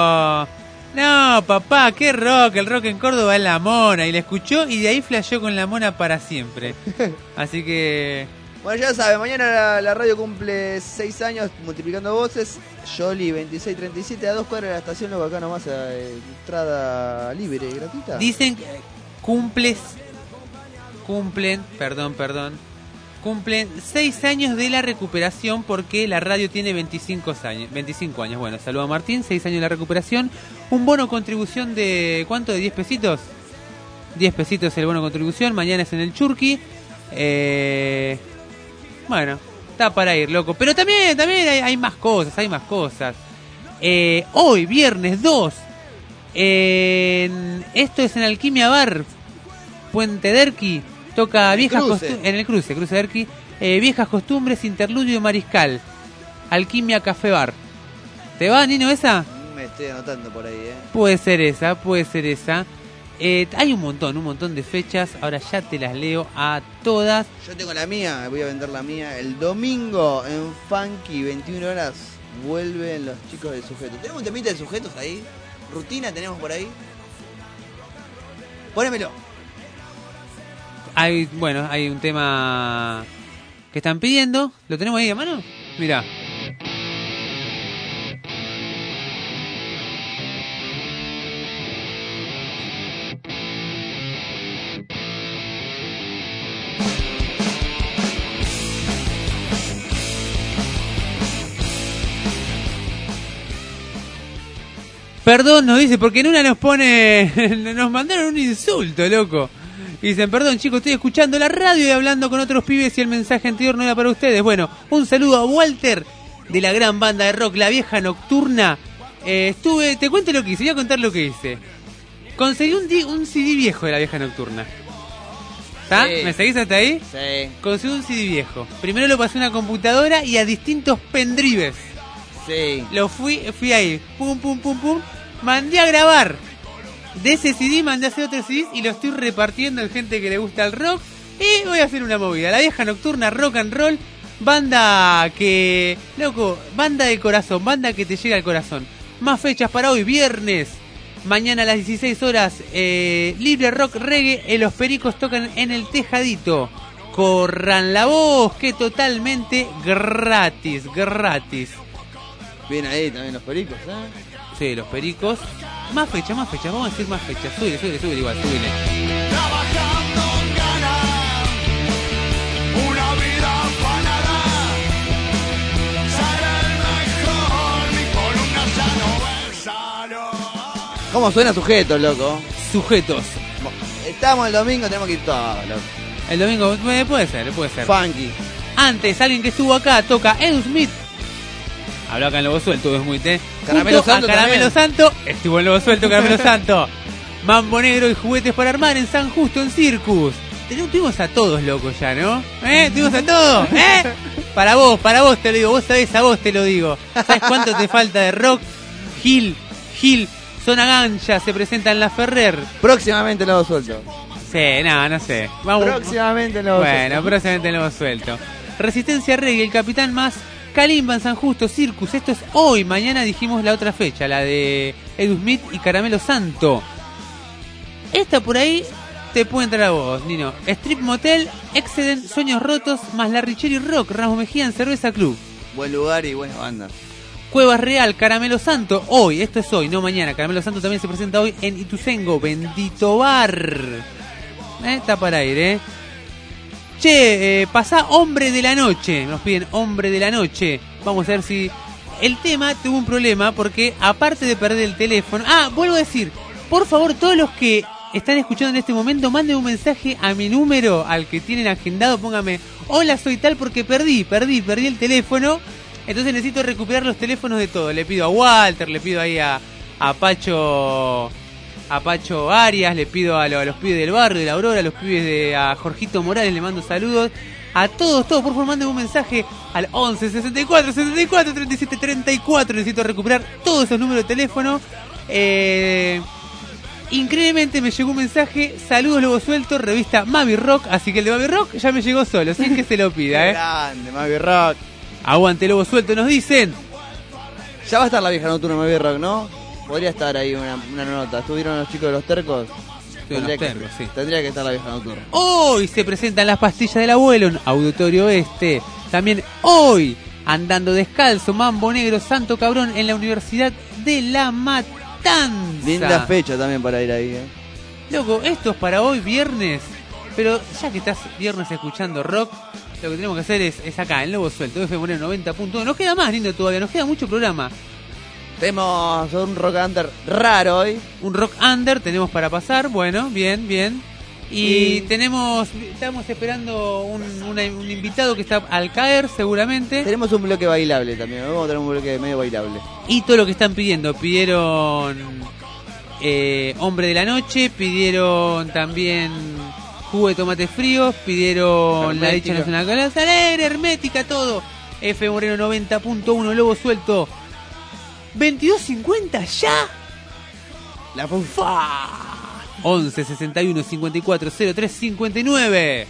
No, papá, qué rock, el rock en Córdoba es la Mona. Y la escuchó y de ahí flasheó con la Mona para siempre. Así que... Bueno, ya saben, mañana la, la radio cumple seis años multiplicando voces. Jolie veintiséis treinta y siete a dos cuadras de la estación, luego acá nomás, eh, entrada libre y gratuita. Dicen que cumples, cumplen, perdón, perdón, cumplen seis años de la recuperación porque la radio tiene veinticinco años. veinticinco años. Bueno, saludo a Martín, seis años de la recuperación. Un bono contribución de, ¿cuánto? ¿De diez pesitos? diez pesitos el bono contribución. Mañana es en el Churqui. Eh, bueno, está para ir, loco. Pero también, también hay, hay más cosas, hay más cosas. Eh, hoy, viernes dos, en, esto es en Alquimia Bar, Puente Derqui, toca viejas costumbres, en el cruce, cruce Derqui, eh, viejas costumbres, interludio Mariscal, Alquimia Café Bar. ¿Te va, Nino, esa? Me estoy anotando por ahí, eh. Puede ser esa, puede ser esa. Eh, hay un montón, un montón de fechas. Ahora ya te las leo a todas. Yo tengo la mía, voy a vender la mía. El domingo en Funky, veintiuna horas, vuelven los chicos del Sujeto. ¿Tenemos un temita de Sujetos ahí? ¿Rutina tenemos por ahí? Pónemelo. Hay, bueno, hay un tema que están pidiendo. ¿Lo tenemos ahí a mano? Mirá. Perdón, nos dice, porque en una nos pone, nos mandaron un insulto, loco. Y dicen, perdón chicos, estoy escuchando la radio y hablando con otros pibes y el mensaje anterior no era para ustedes. Bueno, un saludo a Walter de la gran banda de rock, La Vieja Nocturna. Eh, estuve, te cuento lo que hice, voy a contar lo que hice. Conseguí un, di, un C D viejo de La Vieja Nocturna. ¿Está? Sí. ¿Me seguís hasta ahí? Sí. Conseguí un C D viejo. Primero lo pasé a una computadora y a distintos pendrives. Sí. Lo fui, fui ahí, pum, pum, pum, pum. Mandé a grabar. De ese C D mandé a hacer otro C D y lo estoy repartiendo en gente que le gusta el rock. Y voy a hacer una movida. La Vieja Nocturna, rock and roll. Banda que... Loco, banda de corazón, banda que te llega al corazón. Más fechas para hoy, viernes. Mañana a las dieciséis horas, eh, Libre Rock Reggae. Eh, los Pericos tocan en el Tejadito. Corran la voz, que totalmente gratis, gratis. Bien ahí también los Pericos, ¿eh? Sí, los Pericos. Más fechas, más fechas, vamos a decir más fechas. Súbile, súbile, súbile igual, súbile. Trabajando ganar una vida afanada. Ser el mejor, mi columna ya no es sano. ¿Cómo suena Sujetos, loco? Sujetos. Estamos el domingo, tenemos que ir todos, loco. El domingo, eh, puede ser, puede ser. Funky. Antes, alguien que estuvo acá toca Edu Smith. Habló acá en Lobo Suelto, es muy té. Caramelo Santo. Caramelo Santo, estuvo en Lobo Suelto, Caramelo Santo. Mambo Negro y Juguetes para Armar en San Justo, en Circus. Tuvimos a todos locos ya, ¿no? ¿Eh? Tuvimos a todos, ¿eh? Para vos, para vos te lo digo, vos sabés, a vos te lo digo. ¿Sabés cuánto te falta de rock? Gil, Gil, Zona Gancha, se presenta en La Ferrer. Próximamente Lobo Suelto. Sí, no, no sé. Vamos. Próximamente Lobo Bueno, Suelto. Bueno, próximamente Lobo Suelto. Resistencia Reggae, el Capitán Más, Kalimba en San Justo, Circus. Esto es hoy, mañana dijimos la otra fecha, la de Edu Smith y Caramelo Santo. Esta por ahí te puede entrar a vos, Nino. Strip Motel, Excedent, Sueños Rotos, más La Richeri Rock, Ramos Mejía en Cerveza Club. Buen lugar y buenas bandas. Cuevas Real, Caramelo Santo, hoy, esto es hoy, no mañana. Caramelo Santo también se presenta hoy en Ituzengo, Bendito Bar. Eh, está para ir, eh. Che, eh, pasá Hombre de la Noche. Nos piden Hombre de la Noche. Vamos a ver si... El tema tuvo un problema porque aparte de perder el teléfono... Ah, vuelvo a decir, por favor, todos los que están escuchando en este momento, manden un mensaje a mi número, al que tienen agendado, póngame, hola, soy tal porque perdí, perdí, perdí el teléfono. Entonces necesito recuperar los teléfonos de todos. Le pido a Walter, le pido ahí a, a Pacho... a Pacho Arias, le pido a, lo, a los pibes del barrio, de la Aurora, a los pibes de a Jorgito Morales, le mando saludos. A todos, todos, por favor, manden un mensaje al once sesenta y cuatro setenta y cuatro treinta y siete treinta y cuatro. Necesito recuperar todos esos números de teléfono. Eh, increíblemente me llegó un mensaje, saludos Lobo Suelto, revista Mavi Rock. Así que el de Mavi Rock ya me llegó solo, sin que se lo pida, eh. Grande, Mavi Rock. Aguante Lobo Suelto, nos dicen. Ya va a estar La Vieja Nocturna Mavi Rock, ¿no? Podría estar ahí una, una nota. ¿Estuvieron los chicos de los tercos? Tendría, los tercos, que, sí. tendría que estar La Vieja Nocturna. Hoy se presentan las pastillas del abuelo en Auditorio Este. También hoy, Andando Descalzo, Mambo Negro, Santo Cabrón en la Universidad de La Matanza. Linda fecha también para ir ahí, ¿eh? Loco, esto es para hoy, viernes. Pero ya que estás viernes escuchando rock, lo que tenemos que hacer es, es acá, en Lobo Suelto, F M Moreno noventa punto uno. Nos queda más, lindo todavía, nos queda mucho programa. Tenemos un rock under raro hoy. Un rock under tenemos para pasar, bueno, bien, bien. Y Sí. tenemos, estamos esperando un, una- un invitado que está al caer seguramente. Tenemos un bloque bailable también, vamos a tener un bloque medio bailable. Y todo lo que están pidiendo, pidieron eh, Hombre de la Noche, pidieron también jugo de tomate fríos, pidieron la leche Hermética. nacional con la alegre, hermética, todo. F Moreno noventa punto uno, Lobo Suelto. veintidós cincuenta ya. La fufa. once sesenta y uno cincuenta y cuatro cero tres cincuenta y nueve.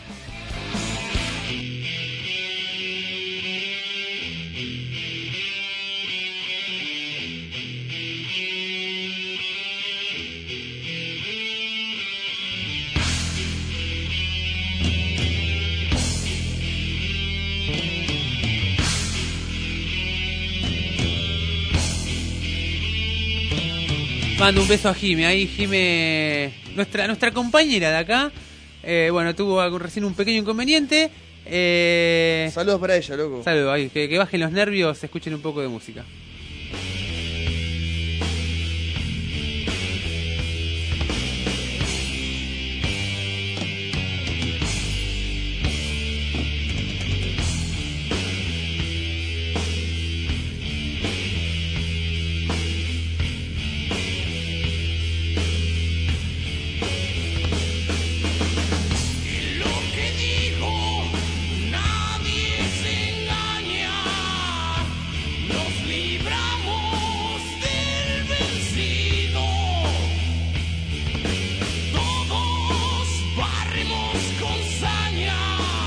Mando un beso a Jime, ahí Jime, nuestra nuestra compañera de acá, eh, bueno, tuvo algo- recién un pequeño inconveniente. Eh, Saludos para ella, loco. Saludos, ahí, que, que bajen los nervios, escuchen un poco de música. Lo que dijo, nadie se engaña. Nos libramos del vencido. Todos barremos con saña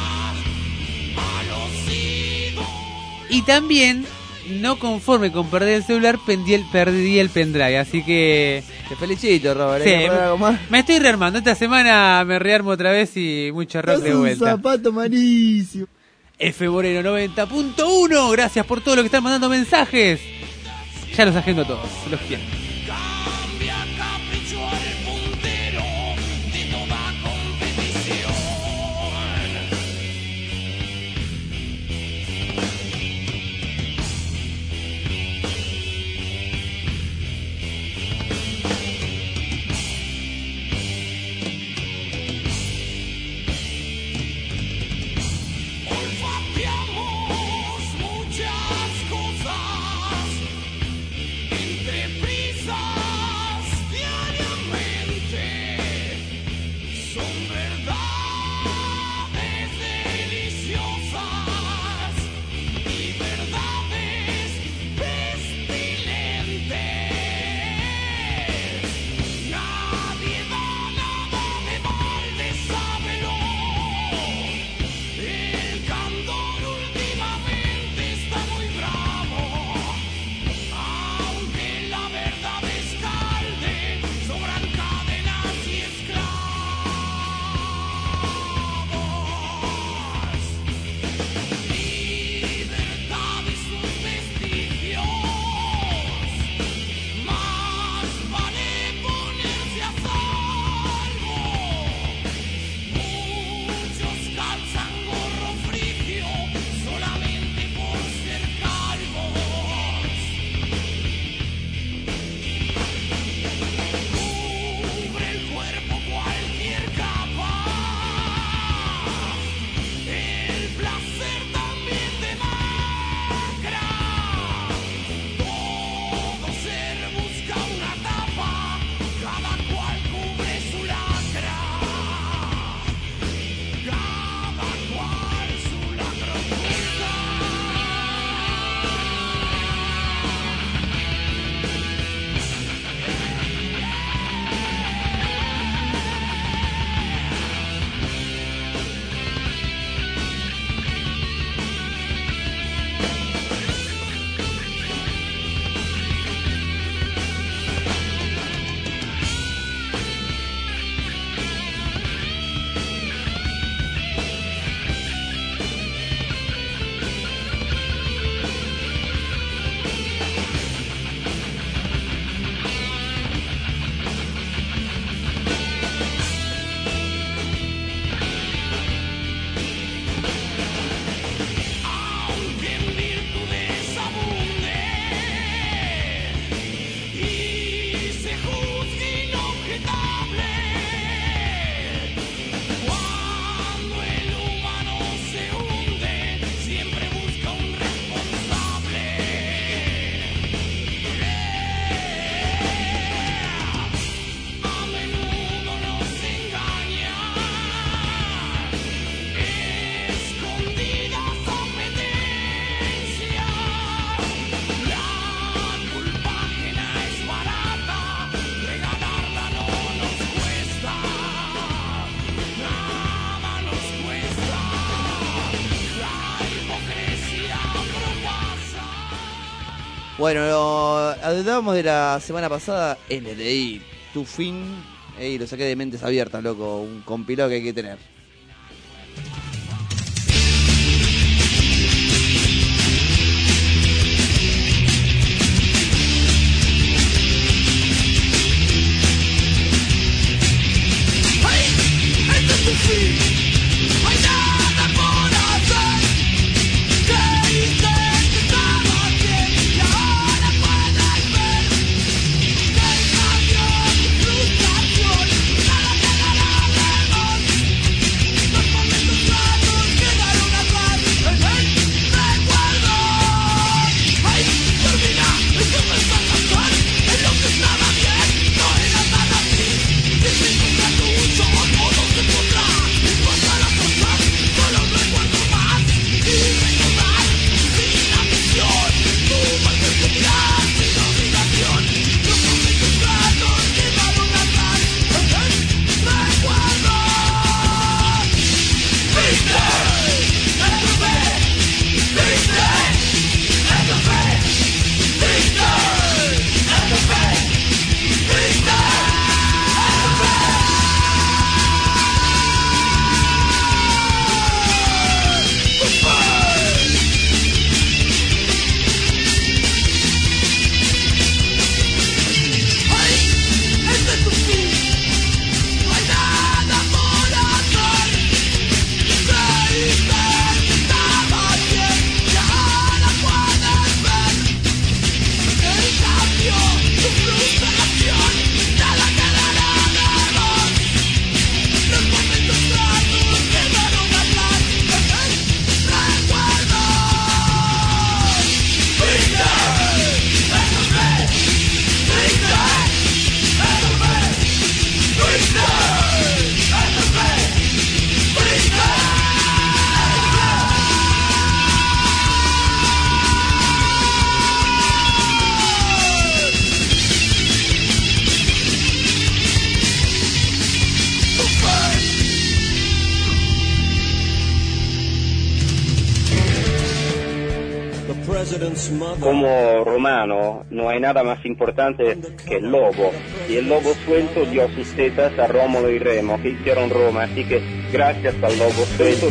a los ídolos. Y también, no conforme con perder el celular, perdí el, perdí el pendrive, así que... Te felicito, Robert. Sí, ¿hay que poner algo más? me estoy rearmando, esta semana me rearmo otra vez y mucho rock de Es un vuelta. zapato malísimo. F Moreno noventa punto uno, gracias por todo lo que están mandando mensajes. Ya los agendo a todos, los quiero. Cambia capricho al puntero de toda competición. Olfateamos muchas cosas entre prisas. Bueno, lo hablábamos de la semana pasada, L D I, tu fin, y lo saqué de Mentes Abiertas, loco, un compilado que hay que tener. Como romano no hay nada más importante que el lobo, y el lobo suelto dio sus tetas a Rómulo y Remo, que hicieron Roma, así que gracias al lobo suelto.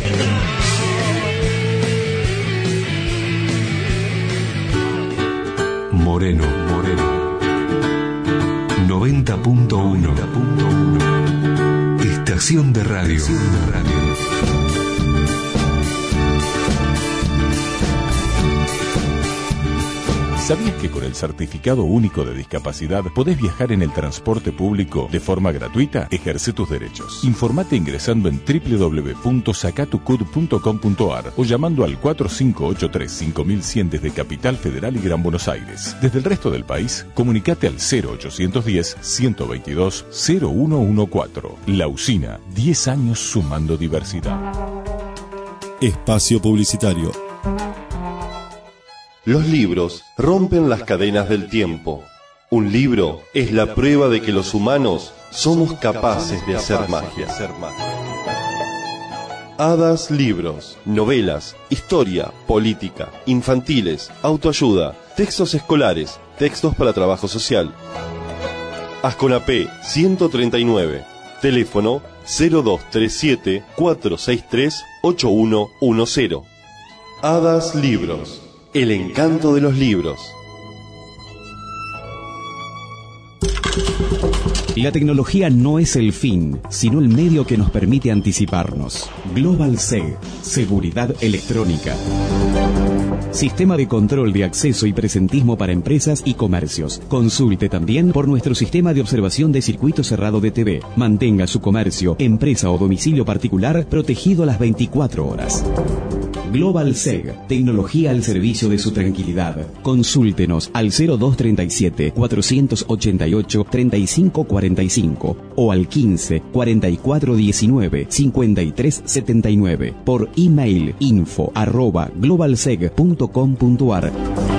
Moreno, Moreno. noventa punto uno. Estación de radio. Estación de radio. ¿Sabías que con el Certificado Único de Discapacidad podés viajar en el transporte público de forma gratuita? Ejerce tus derechos. Informate ingresando en doble u doble u doble u punto sacatucud punto com punto ar o llamando al cuatro cinco ocho tres cinco mil cien desde Capital Federal y Gran Buenos Aires. Desde el resto del país, comunicate al cero ochocientos diez, ciento veintidós, cero uno catorce. La Usina, diez años sumando diversidad. Espacio publicitario. Los libros rompen las cadenas del tiempo. Un libro es la prueba de que los humanos somos capaces de hacer magia. Hadas Libros, novelas, historia, política, infantiles, autoayuda, textos escolares, textos para trabajo social. Asconapé ciento treinta y nueve, teléfono cero dos tres siete, cuatro seis tres, ocho uno uno cero. Hadas Libros. El encanto de los libros. La tecnología no es el fin, sino el medio que nos permite anticiparnos. Global S E G, Seguridad Electrónica. Sistema de control de acceso y presentismo para empresas y comercios. Consulte también por nuestro sistema de observación de circuito cerrado de T V. Mantenga su comercio, empresa o domicilio particular protegido a las veinticuatro horas. Global S E G, tecnología al servicio de su tranquilidad. Consúltenos al cero dos treinta y siete, cuatrocientos ochenta y ocho, treinta y cinco cuarenta y cinco o al quince, cuarenta y cuatro diecinueve, cincuenta y tres setenta y nueve por email info arroba globalseg punto com punto ar.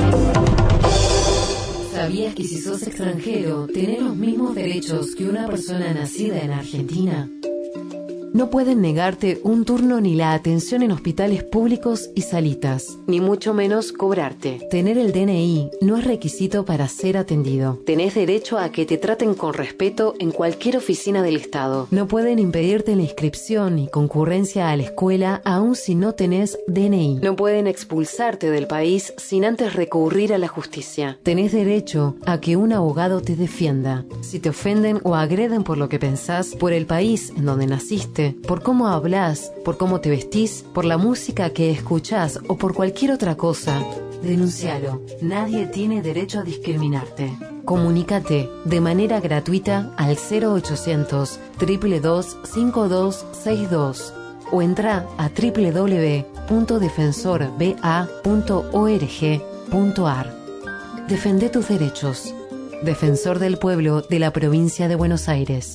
¿Sabías que si sos extranjero tenés los mismos derechos que una persona nacida en Argentina? No pueden negarte un turno ni la atención en hospitales públicos y salitas, ni mucho menos cobrarte. Tener el D N I no es requisito para ser atendido. Tenés derecho a que te traten con respeto en cualquier oficina del Estado. No pueden impedirte la inscripción y concurrencia a la escuela aun si no tenés D N I. No pueden expulsarte del país sin antes recurrir a la justicia. Tenés derecho a que un abogado te defienda. Si te ofenden o agreden por lo que pensás, por el país en donde naciste, por cómo hablas, por cómo te vestís, por la música que escuchás o por cualquier otra cosa, denuncialo. Nadie tiene derecho a discriminarte. Comunícate de manera gratuita al cero ochocientos, dos dos dos, cinco dos seis dos o entra a doble u doble u doble u punto defensor b a punto org punto a r. Defende tus derechos. Defensor del Pueblo de la Provincia de Buenos Aires.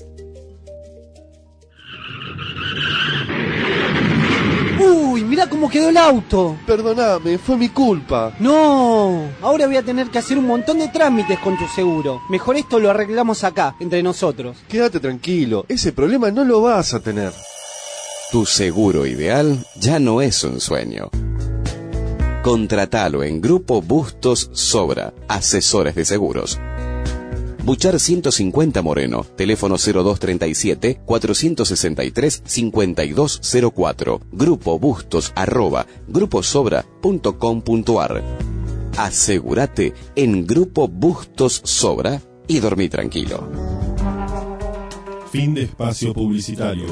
¡Uy! Mirá cómo quedó el auto. Perdóname, fue mi culpa. No, ahora voy a tener que hacer un montón de trámites con tu seguro. Mejor esto lo arreglamos acá, entre nosotros. Quédate tranquilo, ese problema no lo vas a tener. Tu seguro ideal ya no es un sueño. Contratalo en Grupo Bustos Sobra, asesores de seguros. Buchar ciento cincuenta Moreno, teléfono cero dos treinta y siete, cuatrocientos sesenta y tres, cincuenta y dos cero cuatro, Grupo Bustos arroba gruposobra punto com punto a r. Asegúrate en Grupo Bustos Sobra y dormí tranquilo. Fin de espacio publicitario.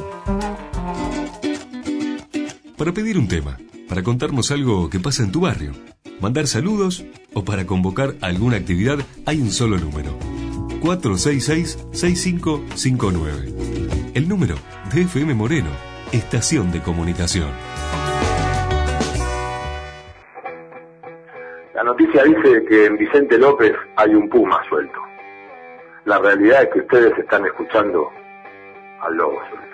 Para pedir un tema, para contarnos algo que pasa en tu barrio, mandar saludos o para convocar alguna actividad, hay un solo número. cuatro seis seis, seis cinco cinco nueve. El número de F M Moreno, estación de comunicación. La noticia dice que en Vicente López hay un puma suelto. La realidad es que ustedes están escuchando al lobo suelto.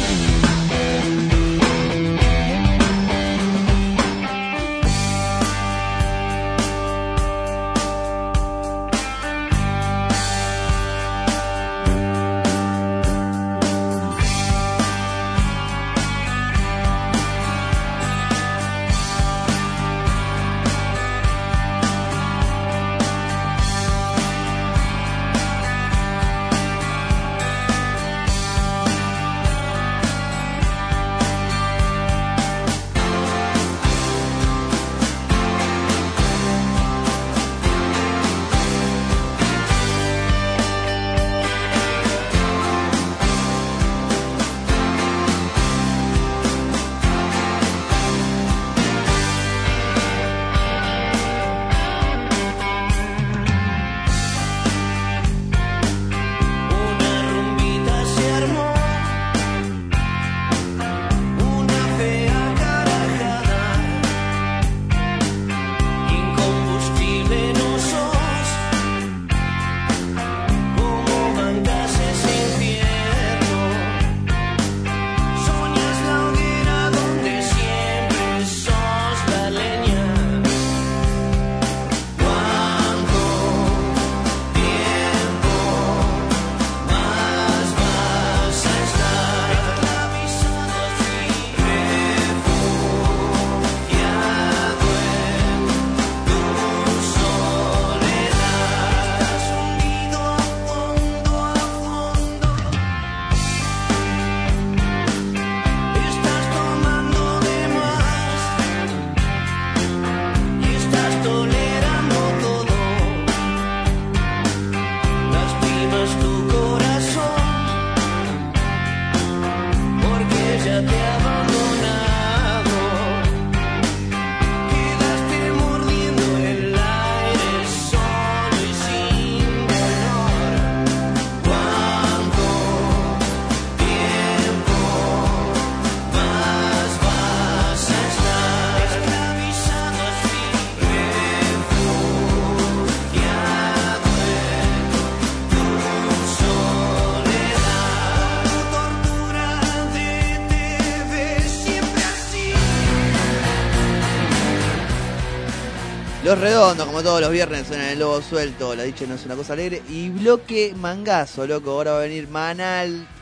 Los Redondos, como todos los viernes, suenan el lobo suelto, la dicha no es una cosa alegre. Y bloque mangazo, loco, ahora va a venir Manal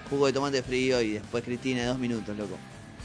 jugo de tomate frío y después Cristina, dos minutos, loco.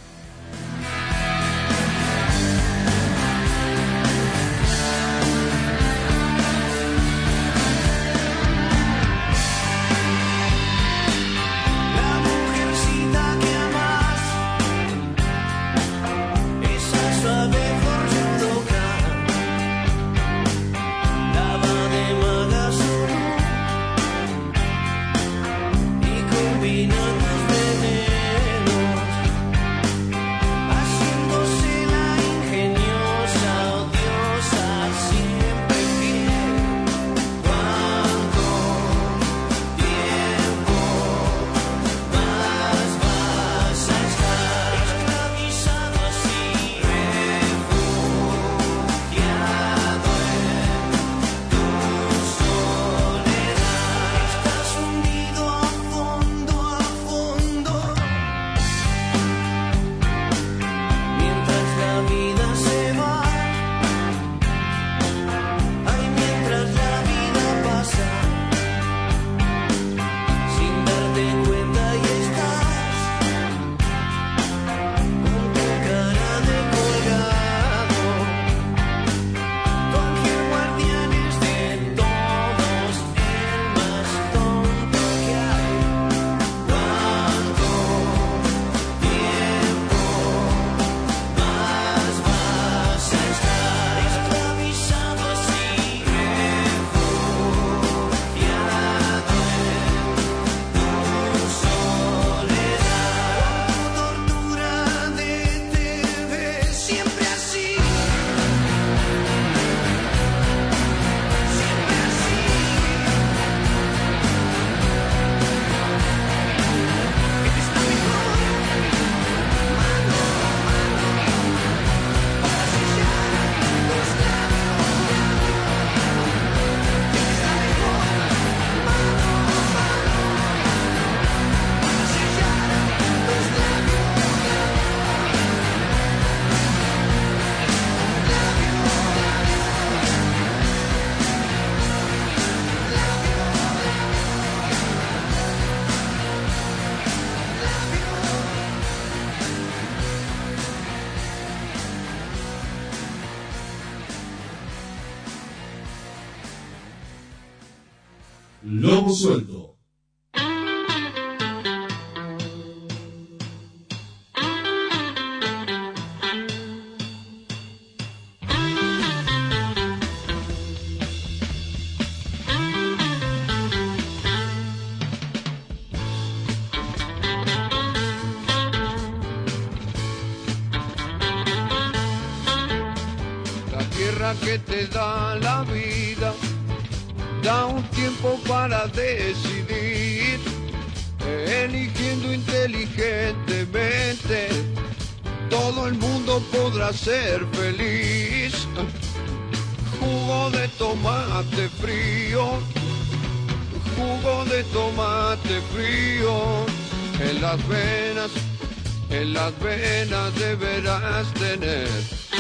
Lobo Suelto. La tierra que te da la vida da un tiempo para decidir, eligiendo inteligentemente, todo el mundo podrá ser feliz. Jugo de tomate frío, jugo de tomate frío, en las venas, en las venas deberás tener.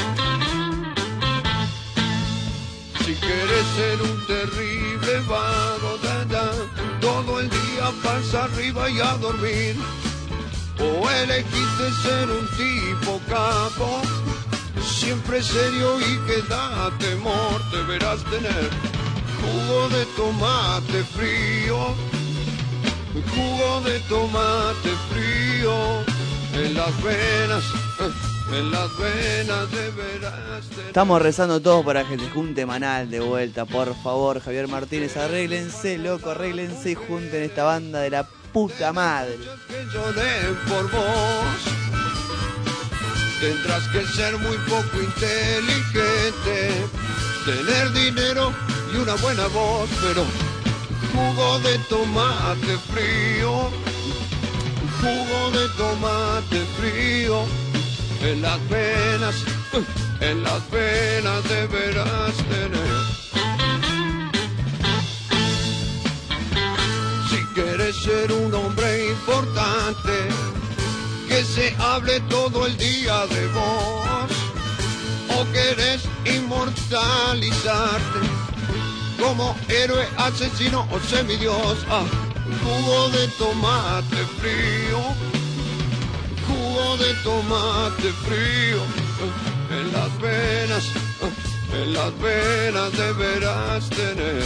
Si quieres ser un terrible vago, da, da, todo el día pasa arriba y a dormir, o elegiste ser un tipo capo, siempre serio y que da temor, deberás tener jugo de tomate frío, jugo de tomate frío, en las venas, en las venas deberás tener. Estamos rezando todos para que se junte Manal de vuelta, por favor, Javier Martínez, arréglense, loco, arréglense y junten esta banda de la puta madre. Que lloré por vos, tendrás que ser muy poco inteligente, tener dinero y una buena voz, pero jugo de tomate frío, jugo de tomate frío, en las venas, en las venas deberás tener. Si quieres ser un hombre importante, que se hable todo el día de vos, o querés inmortalizarte como héroe, asesino o semidios, ah, jugo de tomate frío, jugo de tomate frío, en las venas, en las venas deberás tener.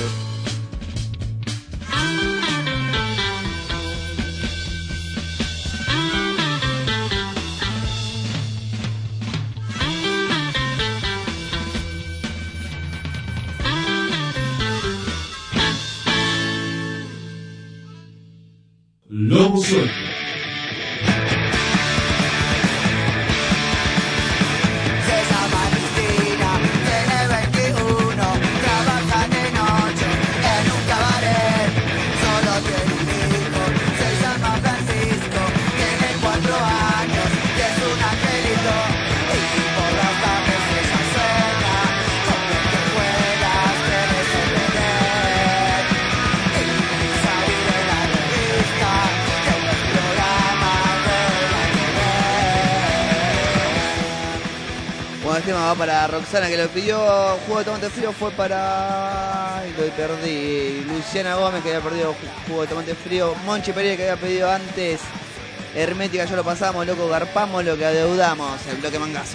Lobo Suelto. El tema va para Roxana, que lo pidió. Jugo de tomate frío fue para... Ay, lo perdí. Luciana Gómez, que había perdido jugo de tomate frío. Monchi Pereira, que había pedido antes Hermética, ya lo pasamos. Loco, garpamos lo que adeudamos. El bloque mangazo.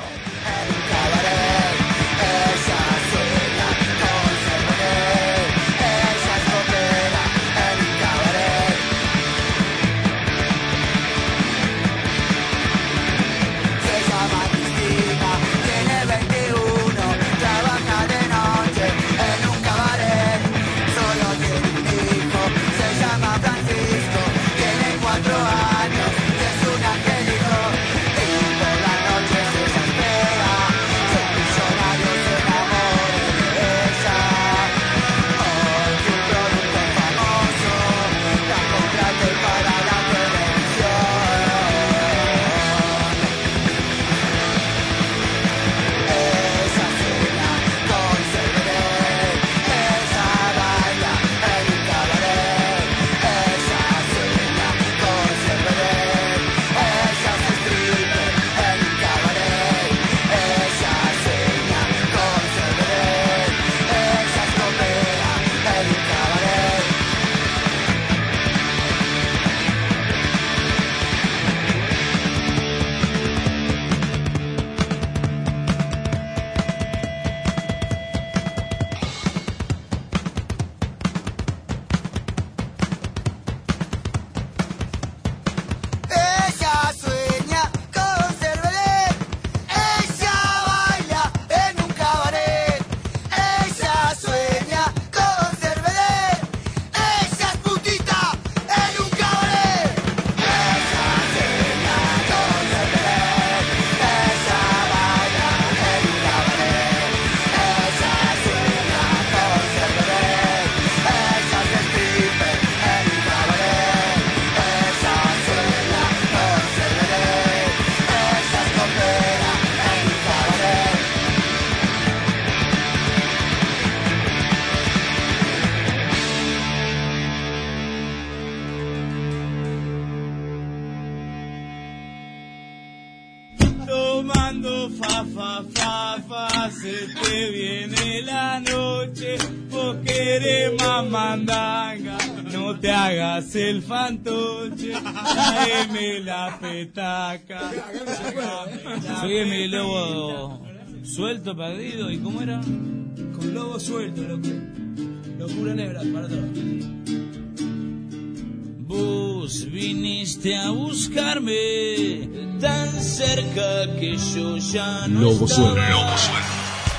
Tomando fa fa fa fa, se te viene la noche, vos querés más mandanga, no te hagas el fantoche, tráeme la petaca. Soy mi lobo suelto, perdido, ¿y cómo era? Con lobo suelto, loco. Locura negra, para todos. Vos viniste a buscarme tan cerca que yo ya no Lobo estaba. Suelto. Lobo Suelto.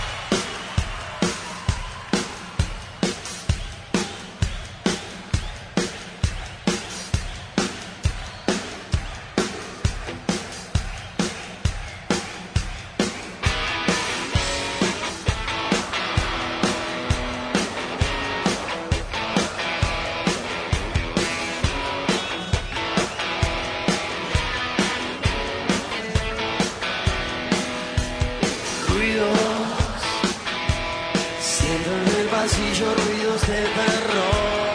pasillo ruidos de terror,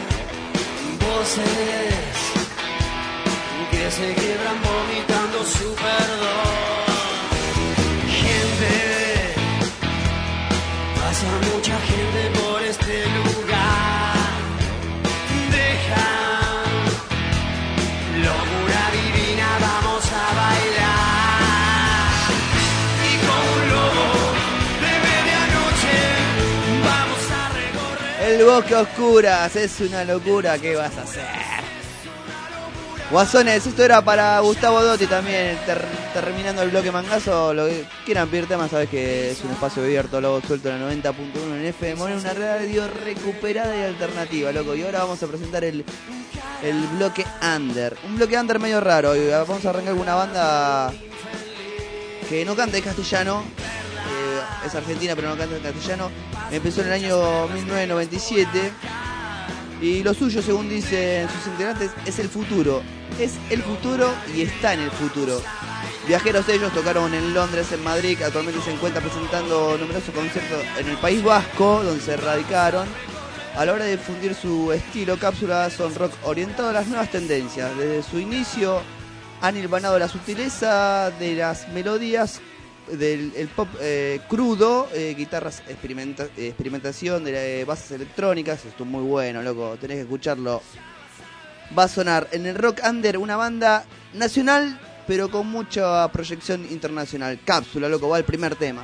voces que se quiebran vomitando su perdón. Gente, pasa mucha gente por este lugar. Deja el bosque a oscuras, es una locura, ¿qué vas a hacer? Guasones, esto era para Gustavo Dotti también, ter- terminando el bloque mangazo. Lo que quieran pedir temas, sabes que es un espacio abierto, Lobo Suelto en la noventa punto uno en F M Moreno, una radio recuperada y alternativa, loco. Y ahora vamos a presentar el, el bloque under, un bloque under medio raro. Y vamos a arrancar con una banda que no canta en castellano, eh, es argentina pero no canta en castellano. Empezó en el año mil novecientos noventa y siete. Y lo suyo, según dicen sus integrantes, es el futuro. Es el futuro y está en el futuro. Viajeros ellos tocaron en Londres, en Madrid. Actualmente se encuentran presentando numerosos conciertos en el País Vasco, donde se radicaron. A la hora de difundir su estilo, Cápsula son rock orientado a las nuevas tendencias. Desde su inicio han hilvanado la sutileza de las melodías, del el pop eh, crudo, eh, guitarras experimenta, eh, experimentación de eh, bases electrónicas. Esto es muy bueno, loco, tenés que escucharlo. Va a sonar en el rock under, una banda nacional pero con mucha proyección internacional. Cápsula, loco, va el primer tema.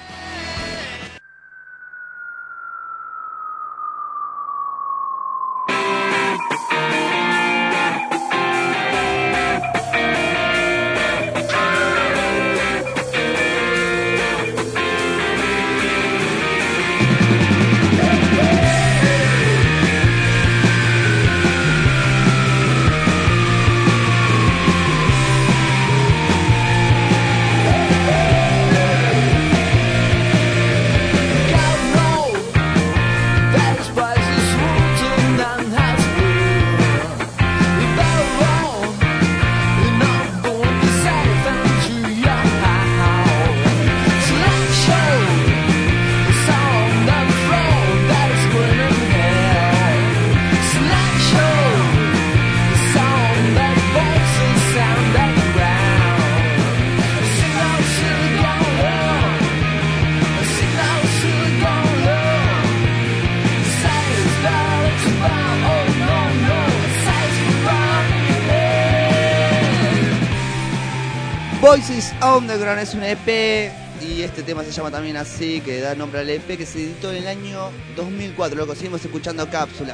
Voices Underground es un E P y este tema se llama también así, que da nombre al E P, que se editó en el año dos mil cuatro. Loco, seguimos escuchando Cápsula.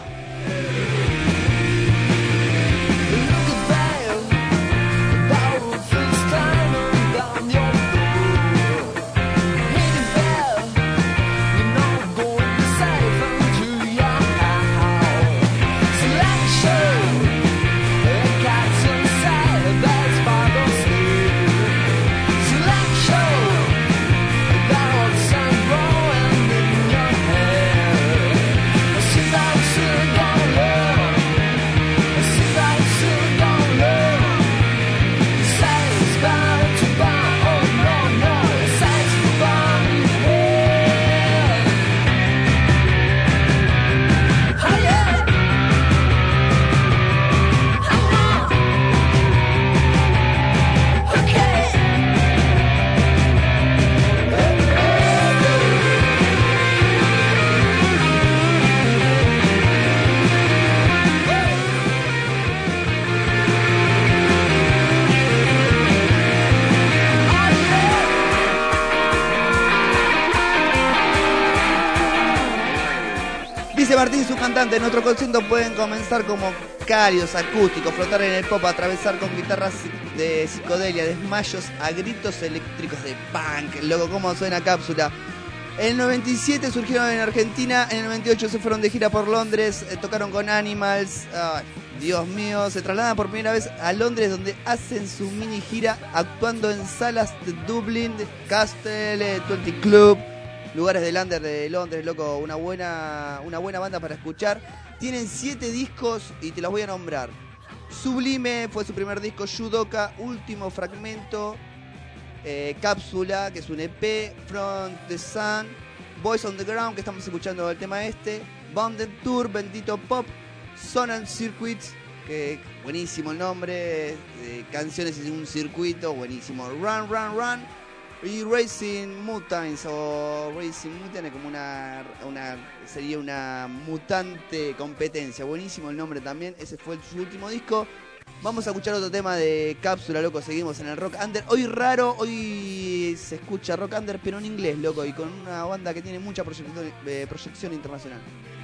Dice Martín, su cantante, nuestro concierto pueden comenzar como cálidos, acústicos, flotar en el pop, atravesar con guitarras de psicodelia, desmayos a gritos eléctricos de punk. Loco, cómo suena Cápsula. En el noventa y siete surgieron en Argentina, en el noventa y ocho se fueron de gira por Londres, eh, tocaron con Animals. Ay, Dios mío, se trasladan por primera vez a Londres, donde hacen su mini gira actuando en salas de Dublín, de Castle, veinte Club, lugares del under de Londres. Loco, una buena, una buena banda para escuchar. Tienen siete discos y te los voy a nombrar. Sublime fue su primer disco, Yudoka, Último Fragmento, eh, Cápsula, que es un E P, From the Sun, Boys on the Ground, que estamos escuchando el tema este, Bounded Tour, Bendito Pop, Son and Circuits, que buenísimo el nombre, eh, canciones en un circuito, buenísimo, Run, Run, Run, y Racing Mutants, o Racing Mutant, como una, una sería una mutante competencia, buenísimo el nombre también. Ese fue su último disco. Vamos a escuchar otro tema de Cápsula, loco. Seguimos en el Rock Under. Hoy raro, hoy se escucha Rock Under, pero en inglés, loco. Y con una banda que tiene mucha proyección, eh, proyección internacional.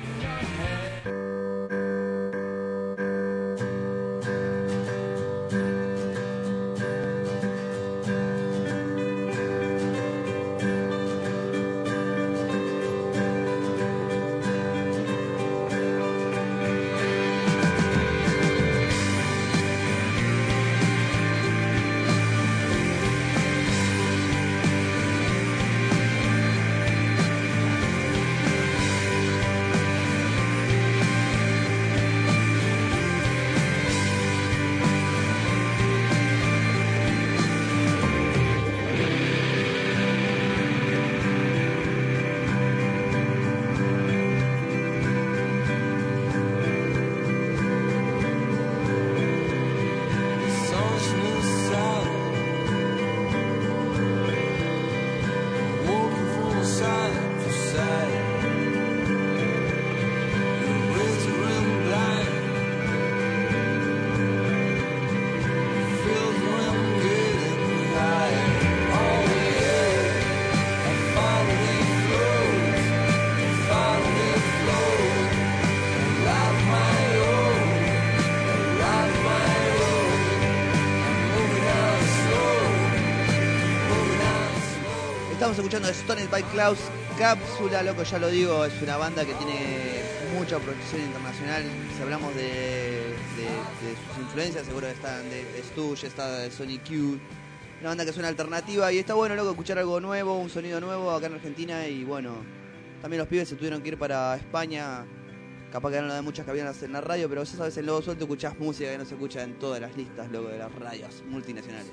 Estamos escuchando Stoned by Klaus, Cápsula, loco, ya lo digo, es una banda que tiene mucha proyección internacional. Si hablamos de, de, de sus influencias, seguro que están de, de Stooges, está de Sonic Youth, una banda que suena alternativa y está bueno, loco, escuchar algo nuevo, un sonido nuevo acá en Argentina. Y bueno, también los pibes se tuvieron que ir para España, capaz que eran de muchas que habían en la radio, pero ya sabes, en Lobo Suelto escuchás música que no se escucha en todas las listas, loco, de las radios multinacionales.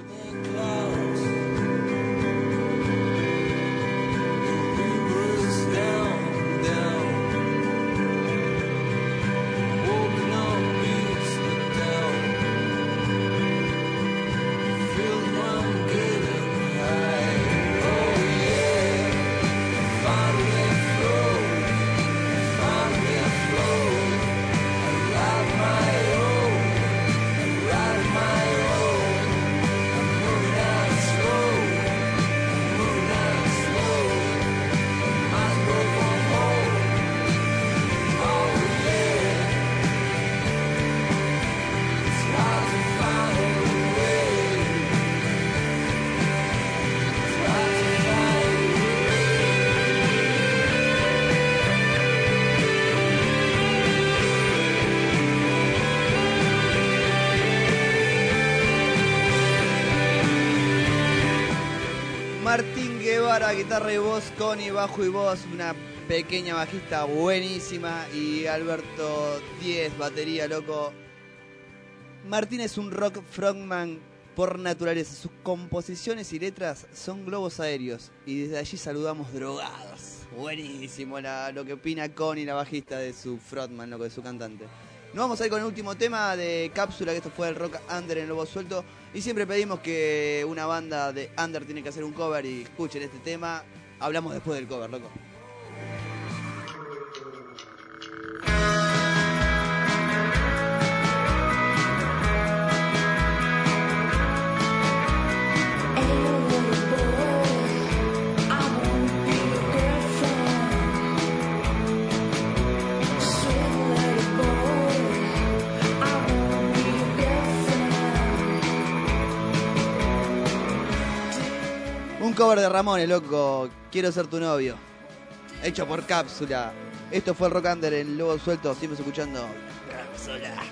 Martín Guevara, guitarra y voz, Connie, bajo y voz, una pequeña bajista buenísima, y Alberto diez, batería, loco. Martín es un rock frontman por naturaleza. Sus composiciones y letras son globos aéreos, y desde allí saludamos drogados. Buenísimo la, lo que opina Connie, la bajista de su frontman, loco, de su cantante. Nos vamos a ir con el último tema de Cápsula, que esto fue el Rock Under en Lobo Suelto. Y siempre pedimos que una banda de Under tiene que hacer un cover y escuchen este tema. Hablamos después del cover, loco. Un cover de Ramones, loco, Quiero ser tu novio, hecho por Cápsula. Esto fue el Rock Under en Lobo Suelto. Seguimos escuchando Cápsula.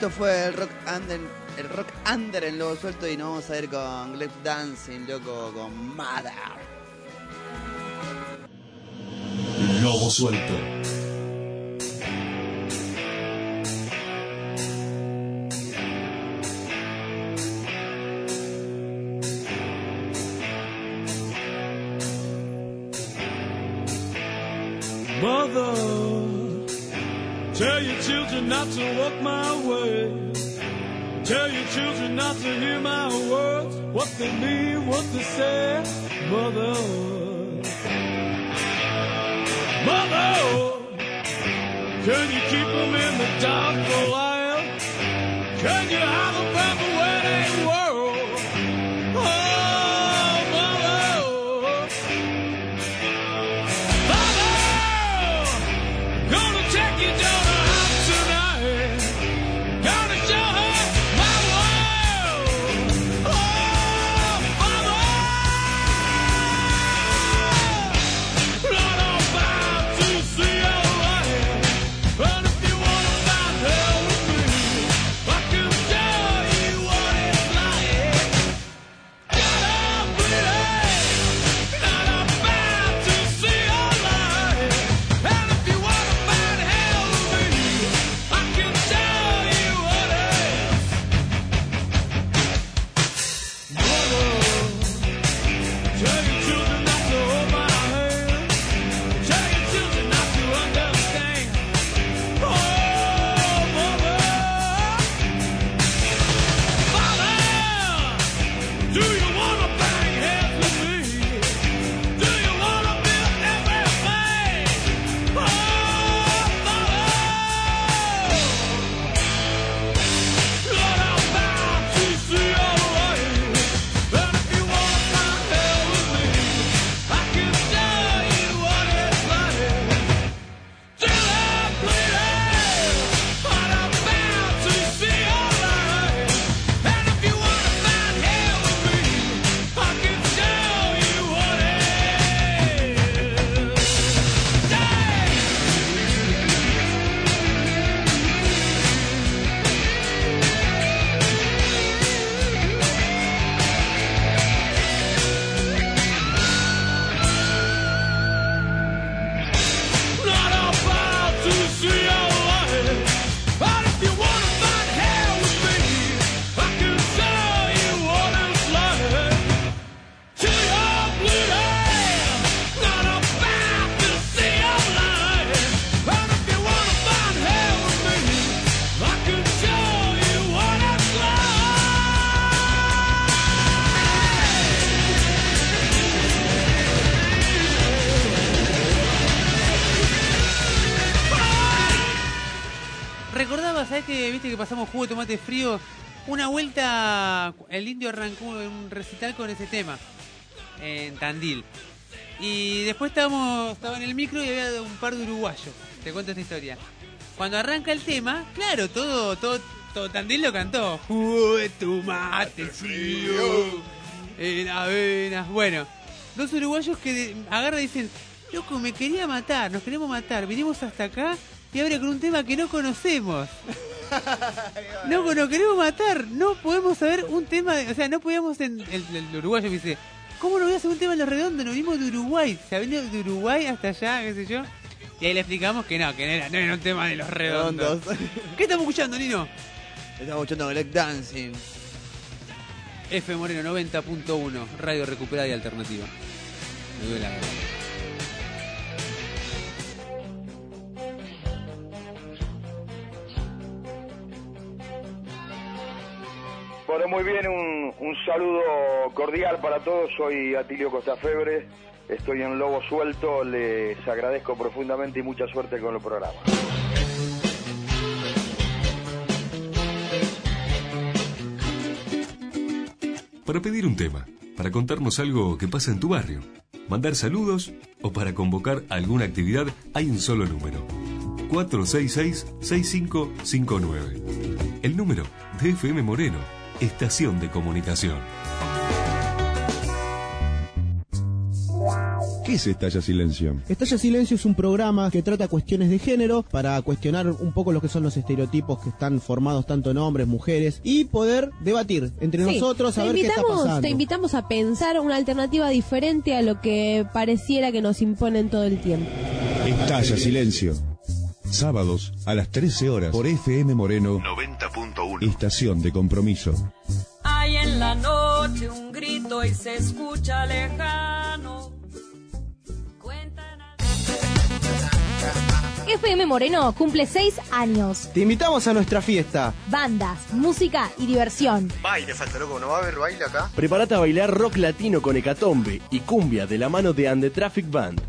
Esto fue el rock under, el rock under en Lobo Suelto y nos vamos a ir con Gleb Dancing, loco, con Mother. Lobo Suelto. Mother, tell your children not to walk my way. Tell your children not to hear my words, what they mean, what they say. Mother, Mother, can you keep them in the dark for a while? Can you hide them from the wedding world? Oh, Mother, Mother, gonna take your daughter out tonight. Gonna show her my world. Oh, Mother, Lord, I'm about to see your light. But if you wanna find hell with me, I can show you what it's like. Got up bleeding, not about to see your light. And if you wanna find hell with me, I can show you what it is. Mother, tell your children not to hold my hand. Tell your children not to understand. Oh, Mother, Mother, do you wanna bang heads with me? Do you wanna build everything? Oh, Mother, Lord, I'm about to see your light. And if you wanna find hell with me, I can show you what it's like. Till I'm bleeding, but I'm about to see your light. And if you wanna find hell with me, I can show you what it is. Not about to see your light. But if you wanna find hell with me, I can show you what it's like. Till you're bleeding, not about to see your light. But if you wanna find hell with me, I can show you what it's Recordaba, ¿sabes que viste que pasamos jugo de tomate frío? Una vuelta, el Indio arrancó en un recital con ese tema en Tandil. Y después estábamos, estaba en el micro y había un par de uruguayos. Te cuento esta historia. Cuando arranca el tema, claro, todo, todo, todo Tandil lo cantó. Jugo de tomate frío en avenas. Bueno, dos uruguayos que de, agarran y dicen: loco, me quería matar, nos queremos matar, vinimos hasta acá y ahora con un tema que no conocemos. No, nos queremos matar, no podemos saber un tema, de, o sea, no podíamos, en, el, el uruguayo me dice: ¿cómo no voy a hacer un tema en Los Redondos? Nos vinimos de Uruguay, se ha venido de Uruguay hasta allá, qué sé yo. Y ahí le explicamos que no, que no era, no era un tema de Los Redondos. ¿Qué estamos escuchando, Nino? Estamos escuchando Gleb Dancing. F Moreno noventa punto uno, radio recuperada y alternativa. Me duele la verdad. Bueno, muy bien, un, un saludo cordial para todos. Soy Atilio Costafebre, estoy en Lobo Suelto. Les agradezco profundamente y mucha suerte con el programa. Para pedir un tema, para contarnos algo que pasa en tu barrio, mandar saludos o para convocar alguna actividad, hay un solo número: cuatro seis seis, seis cinco cinco nueve. El número de F M Moreno, estación de comunicación. ¿Qué es Estalla Silencio? Estalla Silencio es un programa que trata cuestiones de género para cuestionar un poco lo que son los estereotipos que están formados tanto en hombres, mujeres y poder debatir entre Sí, nosotros a te ver qué está invitamos- pasando. Te invitamos a pensar una alternativa diferente a lo que pareciera que nos imponen todo el tiempo. Estalla Silencio. Sábados a las trece horas por F M Moreno noventa punto uno. Estación de compromiso. Hay en la noche un grito y se escucha lejano. F M Moreno cumple seis años. Te invitamos a nuestra fiesta. Bandas, música y diversión. Baile, falta loco, ¿no va a haber baile acá? Prepárate a bailar rock latino con Hecatombe y cumbia de la mano de And the Traffic Band.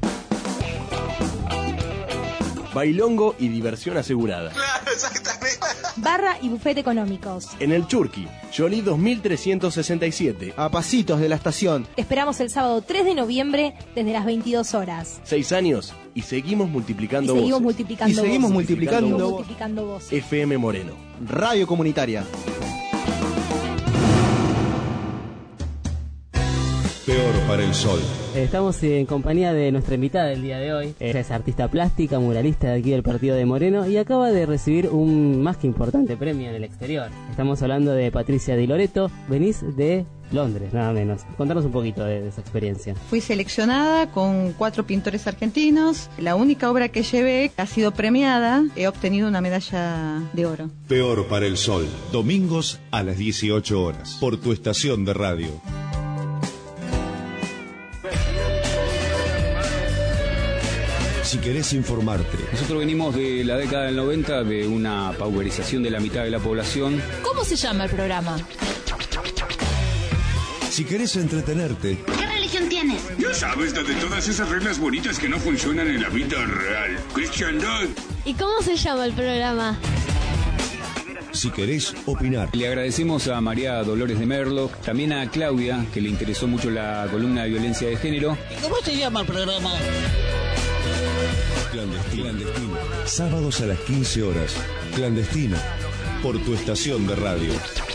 Bailongo y diversión asegurada. Claro, exactamente. Barra y bufete económicos. En el Churqui, Jolie dos mil trescientos sesenta y siete. A pasitos de la estación. Te esperamos el sábado tres de noviembre desde las veintidós horas. Seis años y seguimos multiplicando Y seguimos voces. multiplicando Y seguimos voces. multiplicando Seguimos voces. multiplicando voces. F M Moreno. Radio comunitaria. Peor para el sol. Estamos en compañía de nuestra invitada del día de hoy. Ella es artista plástica, muralista de aquí del partido de Moreno y acaba de recibir un más que importante premio en el exterior. Estamos hablando de Patricia Di Loreto. Venís de Londres, nada menos. Contanos un poquito de, de esa experiencia. Fui seleccionada con cuatro pintores argentinos. La única obra que llevé ha sido premiada. He obtenido una medalla de oro. Peor para el sol. Domingos a las dieciocho horas. Por tu estación de radio. Si querés informarte, Nosotros venimos de la década del noventa, de una pauperización de la mitad de la población. ¿Cómo se llama el programa? si querés entretenerte, ¿Qué religión tienes? Ya sabes, la de todas esas reglas bonitas que no funcionan en la vida real. Cristiandad. ¿Y cómo se llama el programa? si querés opinar, Le agradecemos a María Dolores de Merlo, también a Claudia, que le interesó mucho la columna de violencia de género. ¿Cómo se llama el programa? Clandestino. Clandestino. Sábados a las quince horas. Clandestino. Por tu estación de radio.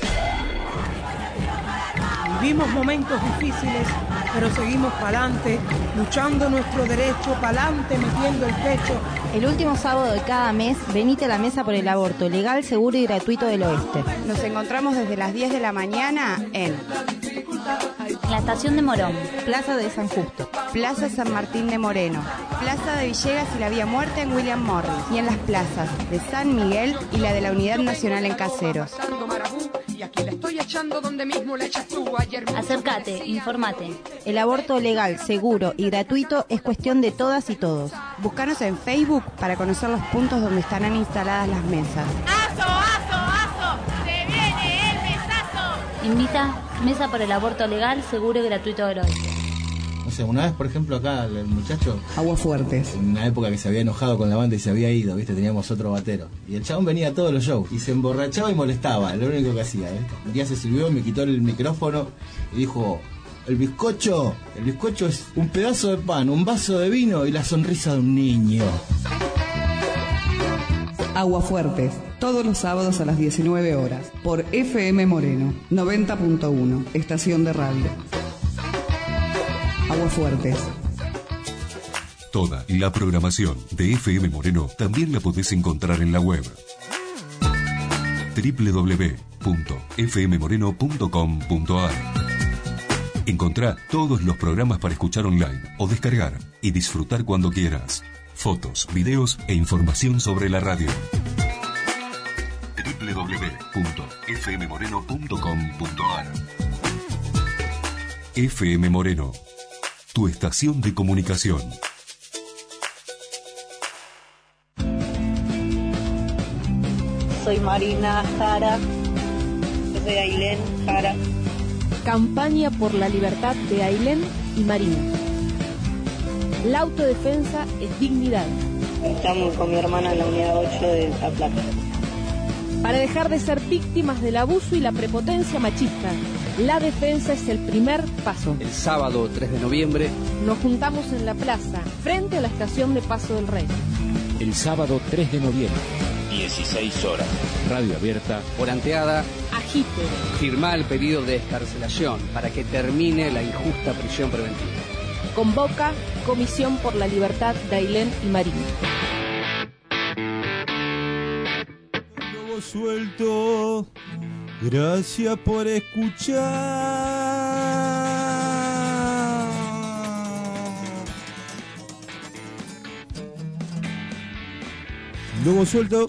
Vivimos momentos difíciles, pero seguimos pa'lante, luchando nuestro derecho, pa'lante, metiendo el pecho. El último sábado de cada mes, venite a la mesa por el aborto legal, seguro y gratuito del oeste. Nos encontramos desde las diez de la mañana en La estación de Morón, Plaza de San Justo, Plaza San Martín de Moreno, Plaza de Villegas y la Vía Muerta en William Morris, y en las plazas de San Miguel y la de la Unidad Nacional en Caseros. Y aquí le estoy echando donde mismo le echas tú ayer. Acércate, informate. El aborto legal, seguro y gratuito es cuestión de todas y todos. Búscanos en Facebook para conocer los puntos donde estarán instaladas las mesas. ¡Aso, aso, aso! ¡Se viene el mesazo! Invita Mesa por el aborto legal, seguro y gratuito del oeste. No sé, una vez, por ejemplo, acá el muchacho... Aguafuertes. En una época que se había enojado con la banda y se había ido, ¿viste? Teníamos otro batero. Y el chabón venía a todos los shows y se emborrachaba y molestaba, lo único que hacía, ¿eh? Un día se subió, me quitó el micrófono y dijo... El bizcocho, el bizcocho es un pedazo de pan, un vaso de vino y la sonrisa de un niño. Aguafuertes, todos los sábados a las diecinueve horas, por F M Moreno, noventa punto uno, estación de radio. Aguafuertes. Toda la programación de F M Moreno también la podés encontrar en la web doble u doble u doble u punto f m moreno punto com punto a r. Encontrá todos los programas para escuchar online o descargar y disfrutar cuando quieras. Fotos, videos e información sobre la radio. doble u doble u doble u punto f m moreno punto com punto a r. F M Moreno, tu estación de comunicación. Soy Marina Jara. Yo soy Ailén Jara. Campaña por la libertad de Ailén y Marina. La autodefensa es dignidad. Estamos con mi hermana en la unidad ocho de La Plata. Para dejar de ser víctimas del abuso y la prepotencia machista, la defensa es el primer paso. El sábado tres de noviembre nos juntamos en la plaza, frente a la estación de Paso del Rey. El sábado tres de noviembre, dieciséis horas. radio abierta. Volanteada. Agite. Firmá el pedido de excarcelación para que termine la injusta prisión preventiva. Convoca Comisión por la Libertad de Ailén y Marina. Lobo suelto, gracias por escuchar. Lobo suelto.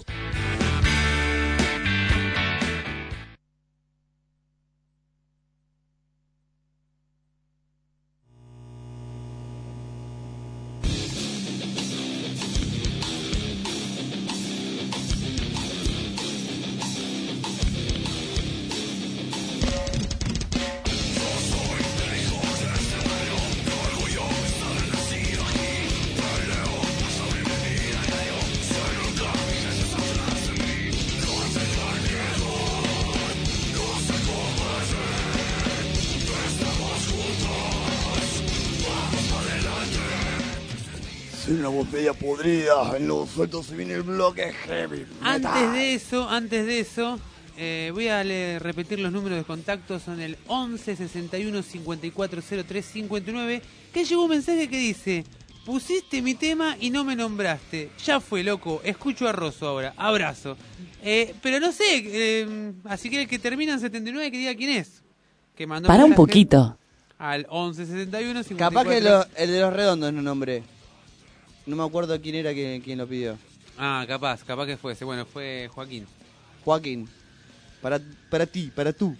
Una botella podrida, en los sueltos se viene el bloque heavy. Antes de eso, antes de eso, eh, voy a leer, repetir los números de contacto, son el once sesenta y uno cincuenta y cuatro cero tres cincuenta y nueve, que llegó un mensaje que dice: pusiste mi tema y no me nombraste, ya fue, loco, escucho a Rosso ahora, abrazo. Eh, pero no sé, eh, así que el que termina en setenta y nueve que diga quién es. Que mandó Para un poquito. Al once sesenta y uno cincuenta y cuatro. Capaz que lo, el de los redondos no nombré. No me acuerdo quién era quien, quien lo pidió. Ah, capaz, capaz que fuese. Bueno, fue Joaquín. Joaquín. Para, para ti, para tú.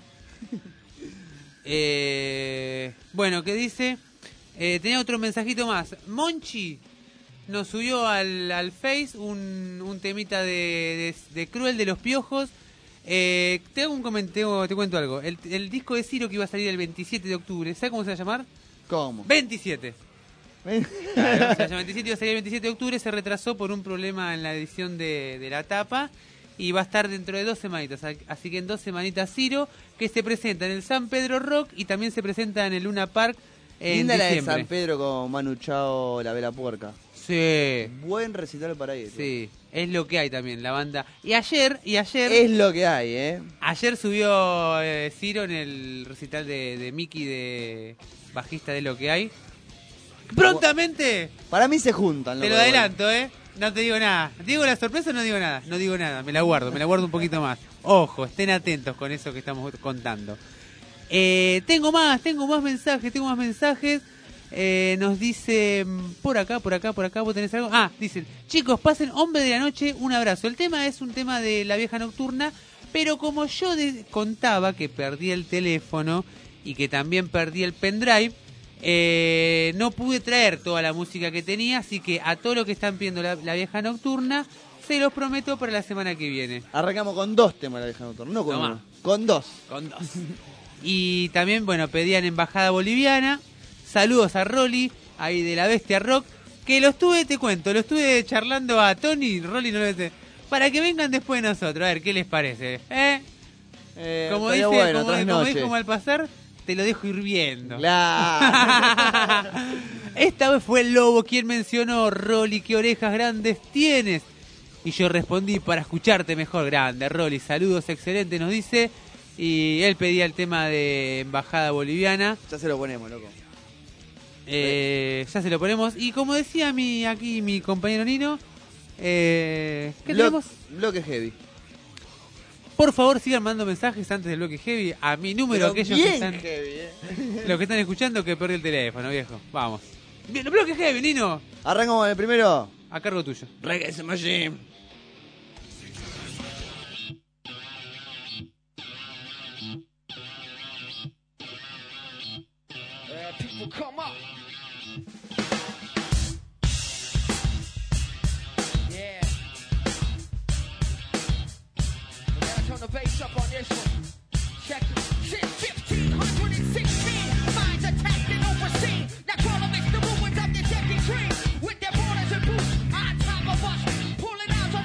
eh, bueno, ¿qué dice? Eh, tenía otro mensajito más. Monchi nos subió al, al Face un, un temita de, de, de Cruel de los Piojos. Eh, te hago un comentario, te cuento algo. El, el disco de Ciro que iba a salir el veintisiete de octubre, ¿sabes cómo se va a llamar? ¿Cómo? veintisiete. Claro, o sea, el veintisiete iba a salir el veintisiete de octubre, se retrasó por un problema en la edición de, de la tapa y va a estar dentro de dos semanitas. Así que en dos semanitas Ciro, que se presenta en el San Pedro Rock y también se presenta en el Luna Park en Linda diciembre. la de San Pedro con Manu Chao, La Vela Puerca. Sí. Buen recital para ir. Sí, es lo que hay también, la banda. Y ayer, y ayer... Es lo que hay, ¿eh? Ayer subió eh, Ciro en el recital de, de Miki, de bajista de Lo que hay. Prontamente. Para mí se juntan. Te lo adelanto, ¿eh? No te digo nada. ¿Digo la sorpresa o no digo nada? No digo nada, me la guardo, me la guardo un poquito más. Ojo, estén atentos con eso que estamos contando. Eh, tengo más, tengo más mensajes, tengo más mensajes. Eh, nos dicen por acá, por acá, por acá, ¿vos tenés algo? Ah, dicen, chicos, pasen Hombre de la Noche, un abrazo. El tema es un tema de La Vieja Nocturna, pero como yo de- contaba que perdí el teléfono y que también perdí el pendrive, Eh, no pude traer toda la música que tenía, así que a todos los que están pidiendo la, la Vieja Nocturna, se los prometo para la semana que viene. Arrancamos con dos temas La Vieja Nocturna, no con Tomá. uno. Con dos. Con dos. Y también, bueno, pedían Embajada Boliviana. Saludos a Rolly, ahí de la Bestia Rock, que lo estuve, te cuento, lo estuve charlando a Tony, Rolly no lo sé, para que vengan después de nosotros, a ver qué les parece. ¿Eh? Eh, como dice, bueno, como, como trasnoche. dijo al pasar, te lo dejo hirviendo. Claro. Esta vez fue el Lobo quien mencionó: Rolly, qué orejas grandes tienes. Y yo respondí: para escucharte mejor, grande, Rolly. Saludos, excelente, nos dice. Y él pedía el tema de Embajada Boliviana. Ya se lo ponemos, loco. Eh, ya se lo ponemos. Y como decía mi aquí mi compañero Nino, eh, ¿qué Blo- tenemos? Bloque heavy. Por favor, sigan mandando mensajes antes del bloque heavy a mi número, Pero aquellos bien que están, heavy, eh. los que están escuchando, que perdí el teléfono, viejo. Vamos. Bien, el bloque heavy, Nino. Arrancamos con el primero. A cargo tuyo. Reggae Machine. People come up. Yeah. We gotta turn the bass up on this one. Check it. Since fifteen sixteen, minds attacked and overseen. Now crawler makes the ruins of the decking tree. With their borders and boots on top of us. Pulling out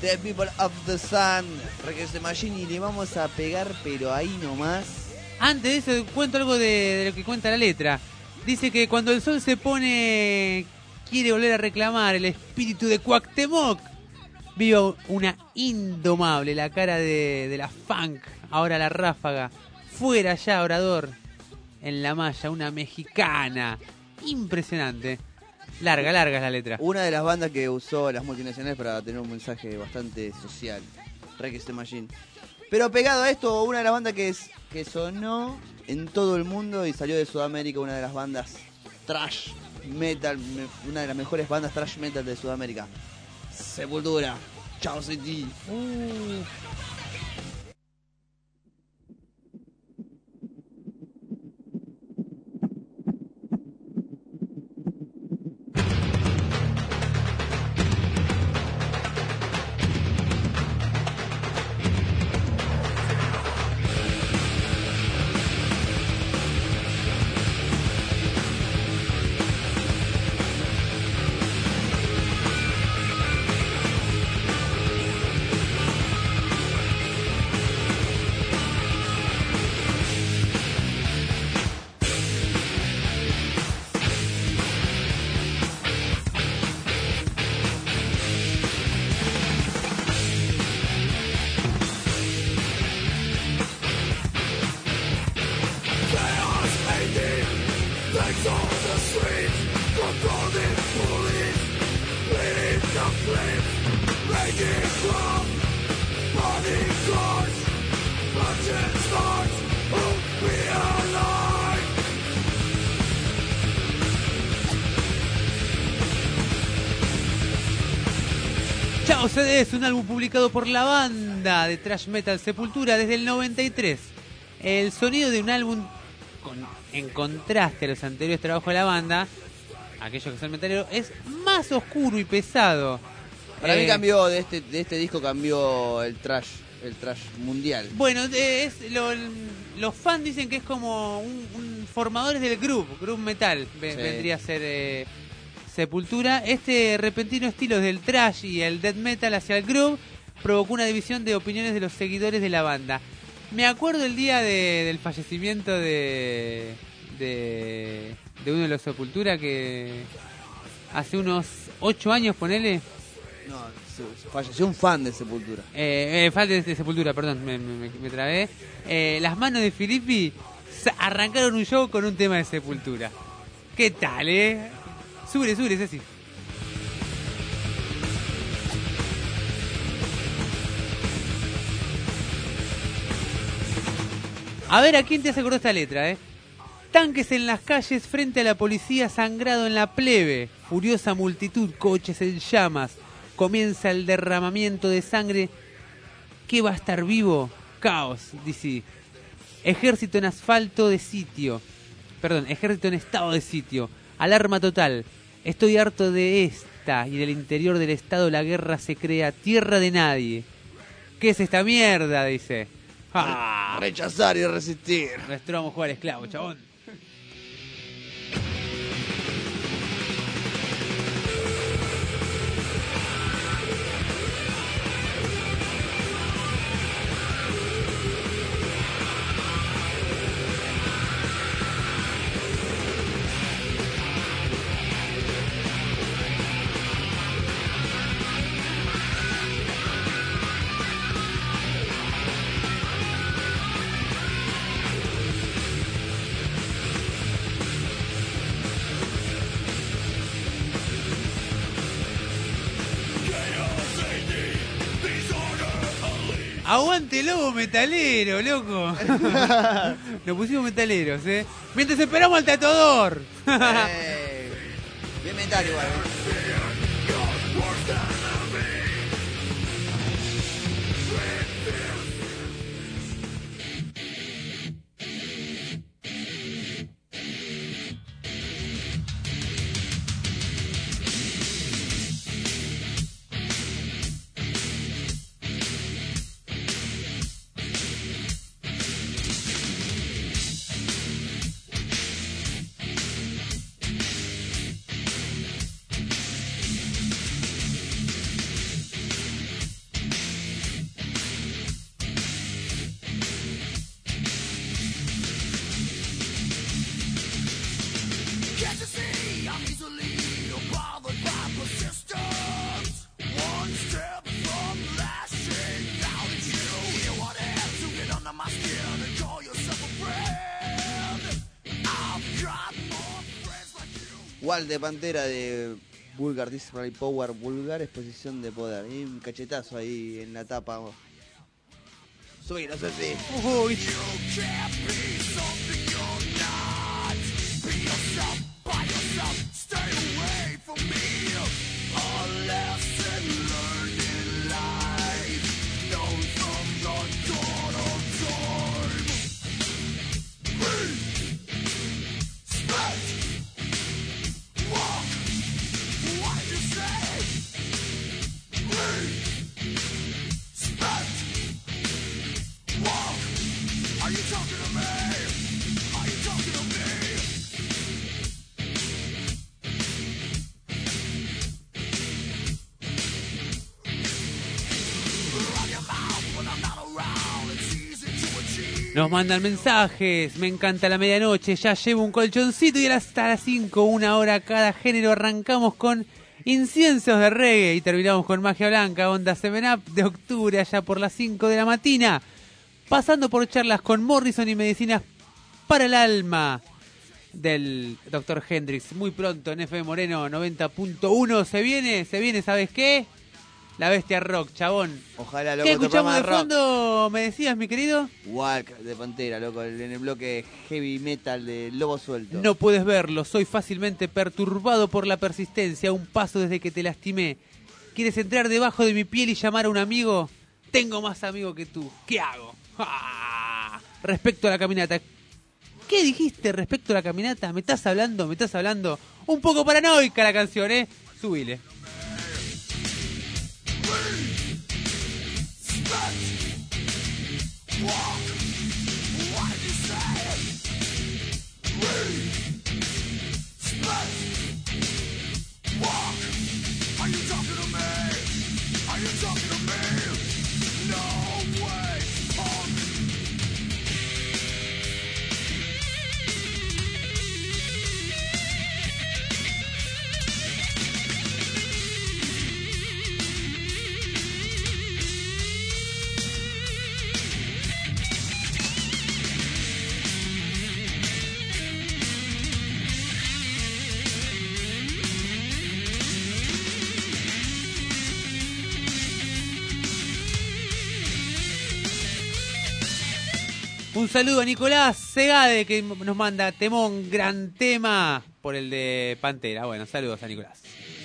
The People of the Sun, Rage Against the Machine, y le vamos a pegar, pero ahí nomás. Antes de eso, cuento algo de, de lo que cuenta la letra. Dice que cuando el sol se pone, quiere volver a reclamar el espíritu de Cuauhtémoc. Vio una indomable, la cara de, de la funk, ahora la ráfaga. Fuera ya, orador. En la malla, una mexicana. Impresionante. Larga, larga es la letra. Una de las bandas que usó las multinacionales para tener un mensaje bastante social. Rage Against the Machine. Pero pegado a esto, una de las bandas que, es, que sonó en todo el mundo y salió de Sudamérica, una de las bandas thrash metal, una de las mejores bandas thrash metal de Sudamérica. Sepultura. Chao, City. Uh. Chao C D es un álbum publicado por la banda de thrash metal Sepultura desde el noventa y tres. El sonido de un álbum con, en contraste a los anteriores trabajos de la banda, aquellos que son metaleros, es más oscuro y pesado. Para eh, mí cambió, de este, de este disco cambió el thrash, el thrash mundial. Bueno, es lo, los fans dicen que es como un, un formadores del groove, groove metal, ve, Sí. vendría a ser eh, Sepultura. Este repentino estilo del thrash y el death metal hacia el groove provocó una división de opiniones de los seguidores de la banda. Me acuerdo el día de, del fallecimiento de, de de uno de los Sepultura, que hace unos ocho años, ponele. No, falleció un fan de Sepultura. Eh, eh, fan de, de Sepultura, perdón, me, me, me trabé. Eh, las manos de Filippi arrancaron un show con un tema de Sepultura. ¿Qué tal, eh? Sube, sube, es así. A ver, ¿a quién te hace acordar esta letra, eh? Tanques en las calles frente a la policía, sangrado en la plebe. Furiosa multitud, coches en llamas. Comienza el derramamiento de sangre. ¿Qué va a estar vivo? Caos, dice. Ejército en asfalto de sitio. Perdón, ejército en estado de sitio. Alarma total. Estoy harto de esta. Y del interior del estado la guerra se crea. Tierra de nadie. ¿Qué es esta mierda? Dice. ¡Ah! Rechazar y resistir. Nuestro vamos a jugar esclavo, chabón. Aguante lobo metalero, loco. Nos pusimos metaleros, eh. Mientras esperamos al tatuador. eh, bien metal igual. Wall de Pantera de Vulgar Display Power, vulgar exposición de poder. Y un cachetazo ahí en la tapa. Subí, no sé si. Uy. Nos mandan mensajes, me encanta la medianoche, ya llevo un colchoncito y hasta las cinco, una hora cada género. Arrancamos con inciensos de reggae y terminamos con magia blanca, onda seven up de octubre allá por las cinco de la mañana. Pasando por charlas con Morrison y medicinas para el alma del doctor Hendrix. Muy pronto en F M Moreno noventa punto uno. Se viene, se viene, ¿sabes qué? La bestia rock, chabón. Ojalá, loco. ¿Qué escuchamos de rock. fondo, me decías, mi querido? Walk de Pantera, loco, en el bloque heavy metal de Lobo Suelto. No puedes verlo, soy fácilmente perturbado por la persistencia, un paso desde que te lastimé. ¿Quieres entrar debajo de mi piel y llamar a un amigo? Tengo más amigo que tú, ¿qué hago? ¡Ah! Respecto a la caminata. ¿Qué dijiste respecto a la caminata? ¿Me estás hablando? ¿Me estás hablando? Un poco paranoica la canción, ¿eh? Subile. Un saludo a Nicolás Segade que nos manda temón, gran tema por el de Pantera. Bueno, saludos a Nicolás.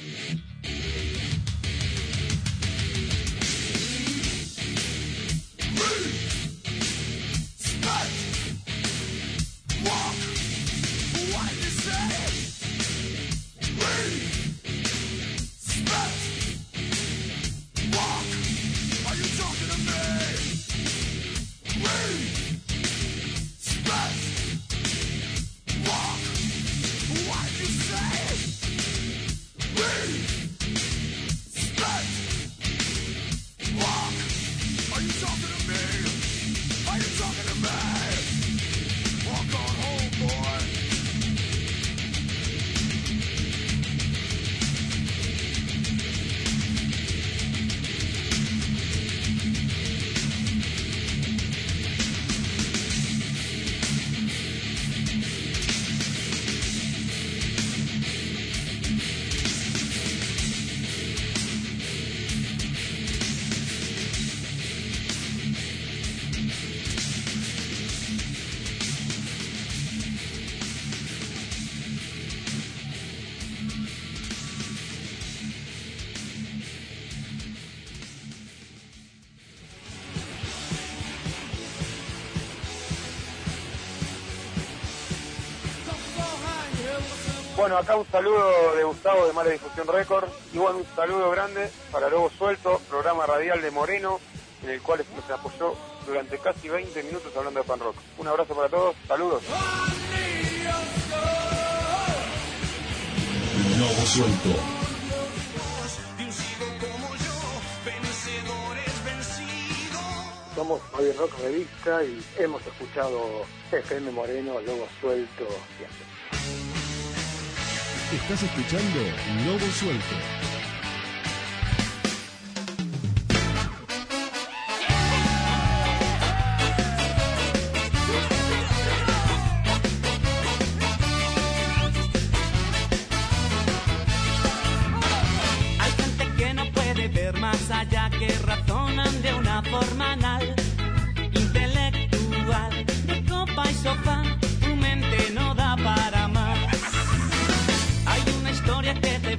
Bueno, acá un saludo de Gustavo de Mala Difusión Record. Igual un saludo grande para Lobo Suelto, programa radial de Moreno, en el cual nos apoyó durante casi veinte minutos hablando de pan rock. Un abrazo para todos, saludos. Lobo Suelto. Somos Javier Rock Revista y hemos escuchado F M Moreno, Lobo Suelto siempre. Estás escuchando Lobo Suelto.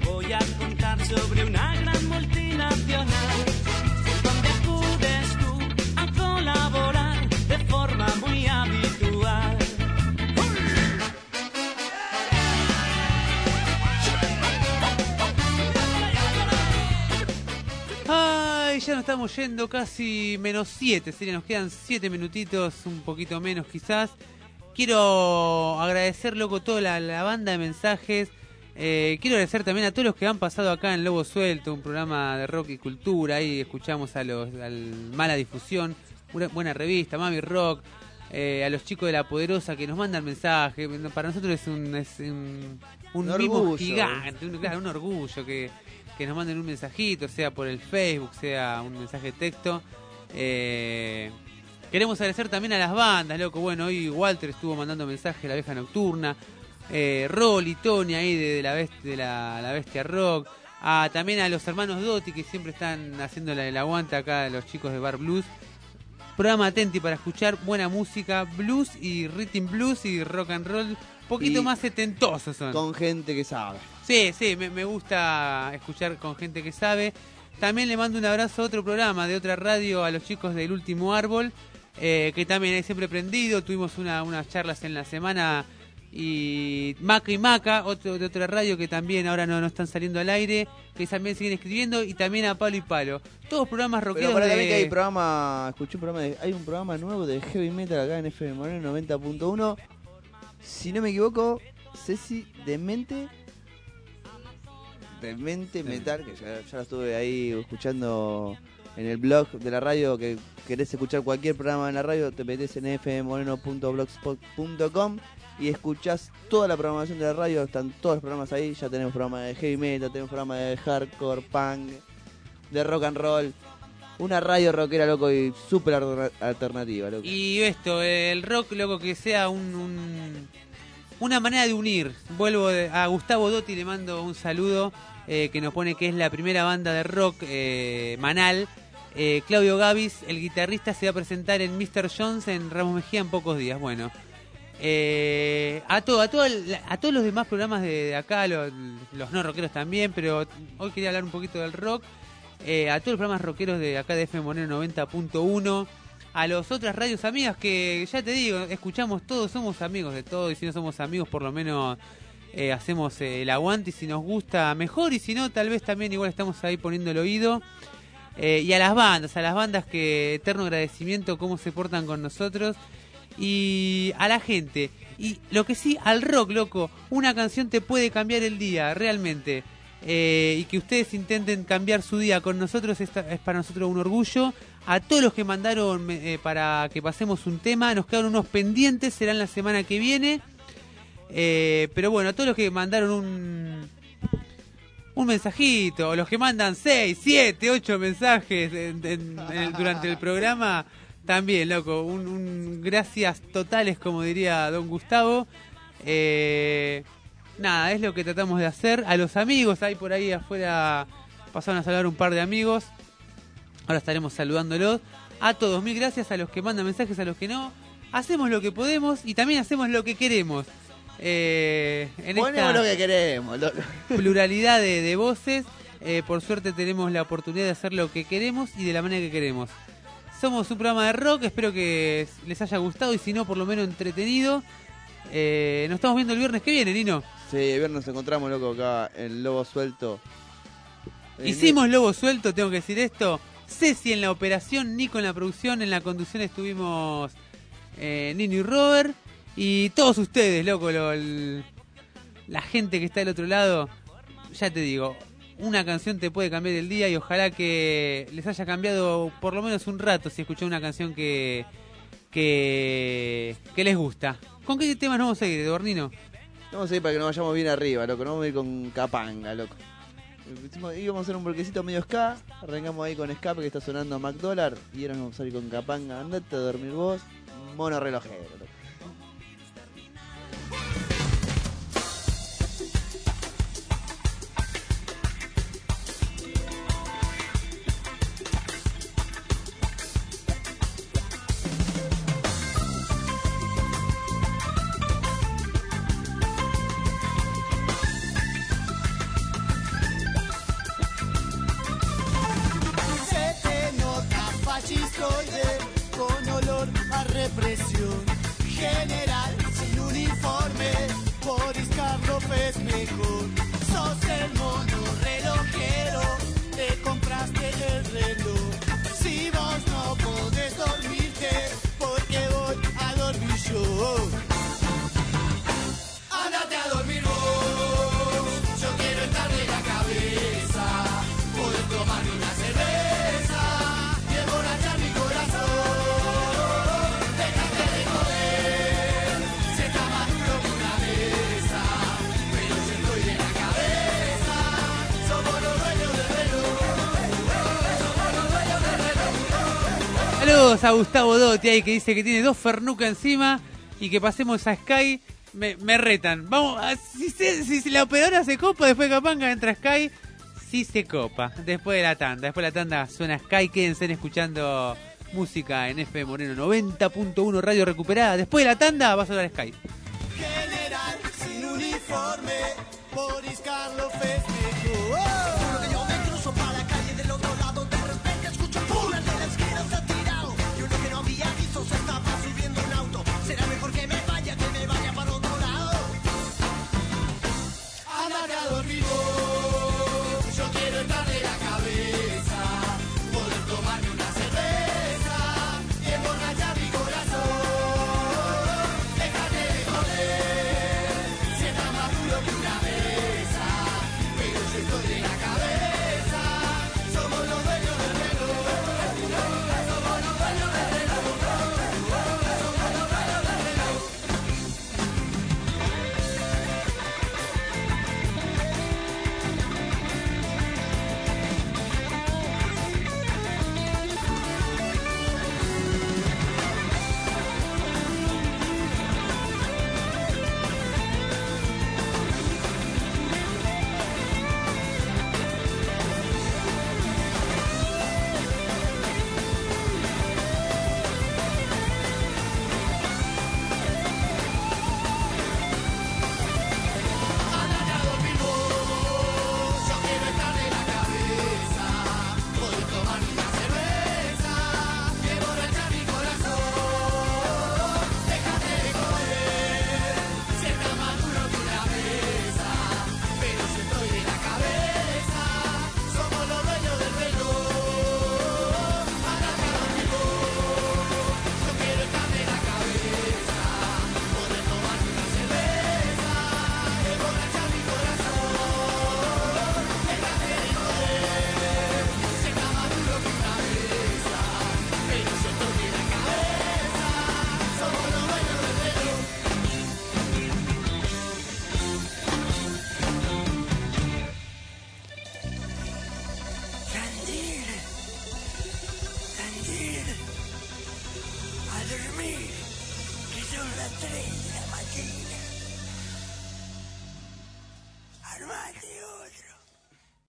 voy a contar sobre una gran multinacional donde acudes tú a colaborar de forma muy habitual. Ay, ya nos estamos yendo casi menos siete, sería, nos quedan siete minutitos, un poquito menos quizás. Quiero agradecer, loco, toda la, la banda de mensajes. Eh, quiero agradecer también a todos los que han pasado acá en Lobo Suelto, un programa de rock y cultura. Ahí escuchamos a los al Mala Difusión, una buena revista, Mami Rock, eh, a los chicos de La Poderosa que nos mandan mensajes. Para nosotros es un, es un, un, Un mimo orgullo. gigante, un, claro, un orgullo que, que nos manden un mensajito, sea por el Facebook, sea un mensaje de texto. Eh, queremos agradecer también a las bandas, loco. Bueno, hoy Walter estuvo mandando mensajes a La Vieja Nocturna. Eh, Rolly, Tony ahí de, de, la, best, de la, la Bestia Rock, a, también a los hermanos Dotti que siempre están haciendo el aguante acá, los chicos de Bar Blues. Programa atenti para escuchar buena música, blues y rhythm blues y rock and roll, poquito Y más setentosos son. Con gente que sabe. Sí, sí, me, me gusta escuchar con gente que sabe. También le mando un abrazo a otro programa de otra radio, a los chicos del Último Árbol, eh, que también hay siempre prendido. Tuvimos una, unas charlas en la semana. Y Maca y Maca, otro de otra radio que también ahora no, no están saliendo al aire, que también siguen escribiendo, y también a Palo y Palo. Todos programas rockeros. Pero para de... también que hay programa, escuché un programa de, hay un programa nuevo de heavy metal acá en F M Moreno noventa punto uno. Si no me equivoco, Ceci Demente Demente Metal, que ya, ya lo estuve ahí escuchando en el blog de la radio, que querés escuchar cualquier programa en la radio, te metés en f m moreno punto blogspot punto com y escuchás toda la programación de la radio, están todos los programas ahí. Ya tenemos programa de heavy metal, tenemos programa de hardcore, punk, de rock and roll. Una radio rockera, loco, y súper alternativa, loco. Y esto, el rock, loco, que sea un, un una manera de unir. Vuelvo de, a Gustavo Dotti, le mando un saludo, eh, que nos pone que es la primera banda de rock eh, Manal. Eh, Claudio Gavis, el guitarrista, se va a presentar en mister Jones en Ramos Mejía en pocos días. Bueno, Eh, a todo, a todo el, a todos los demás programas de, de acá, los, los no rockeros también, pero hoy quería hablar un poquito del rock. Eh, a todos los programas rockeros de acá de F M Moreno noventa punto uno, a las otras radios amigas que ya te digo, escuchamos todos, somos amigos de todo, y si no somos amigos por lo menos eh, hacemos eh, el aguante, y si nos gusta mejor, y si no tal vez también igual estamos ahí poniendo el oído. Eh, y a las bandas, a las bandas que eterno agradecimiento cómo se portan con nosotros. Y a la gente, y lo que sí, al rock, loco, una canción te puede cambiar el día, realmente, eh, y que ustedes intenten cambiar su día con nosotros es, es para nosotros un orgullo. A todos los que mandaron eh, para que pasemos un tema, nos quedan unos pendientes, serán la semana que viene, eh, pero bueno, a todos los que mandaron un un mensajito, o los que mandan seis, siete, ocho mensajes en, en, en el, durante el programa, también, loco, un, un gracias totales, como diría don Gustavo. Eh, nada, es lo que tratamos de hacer. A los amigos, hay por ahí afuera, pasaron a saludar un par de amigos. Ahora estaremos saludándolos. A todos, mil gracias a los que mandan mensajes, a los que no. Hacemos lo que podemos y también hacemos lo que queremos. Eh, en Ponemos esta lo que queremos, loco. Pluralidad de, de voces. Eh, por suerte tenemos la oportunidad de hacer lo que queremos y de la manera que queremos. Somos un programa de rock, espero que les haya gustado y si no, por lo menos entretenido. Eh, nos estamos viendo el viernes que viene, Nino. Sí, el viernes nos encontramos, loco, acá en Lobo Suelto. Hicimos Lobo Suelto, tengo que decir esto. Ceci en la operación, Nico en la producción, en la conducción estuvimos eh, Nino y Robert. Y todos ustedes, loco, lo, el, la gente que está del otro lado, ya te digo, una canción te puede cambiar el día y ojalá que les haya cambiado por lo menos un rato si escuchó una canción que, que, que les gusta. ¿Con qué temas nos vamos a ir, Eduardino? Vamos a ir para que nos vayamos bien arriba, loco. Nos vamos a ir con Capanga, loco. Íbamos a hacer un bloquecito medio ska. Arrancamos ahí con Escape, que está sonando a McDollar. Y ahora nos vamos a ir con Capanga. Andate a dormir vos, mono relojero, loco. Saludos a Gustavo Dotti ahí que dice que tiene dos Fernuca encima y que pasemos a Sky. Me, me retan. Vamos, a, si, se, si, si la operadora se copa, después de Capanga entra Sky. Sí se copa. Después de la tanda. Después de la tanda suena Sky. Quédense escuchando música en F M Moreno noventa punto uno Radio Recuperada. Después de la tanda va a sonar Sky. General sin uniforme, Boris Karloff es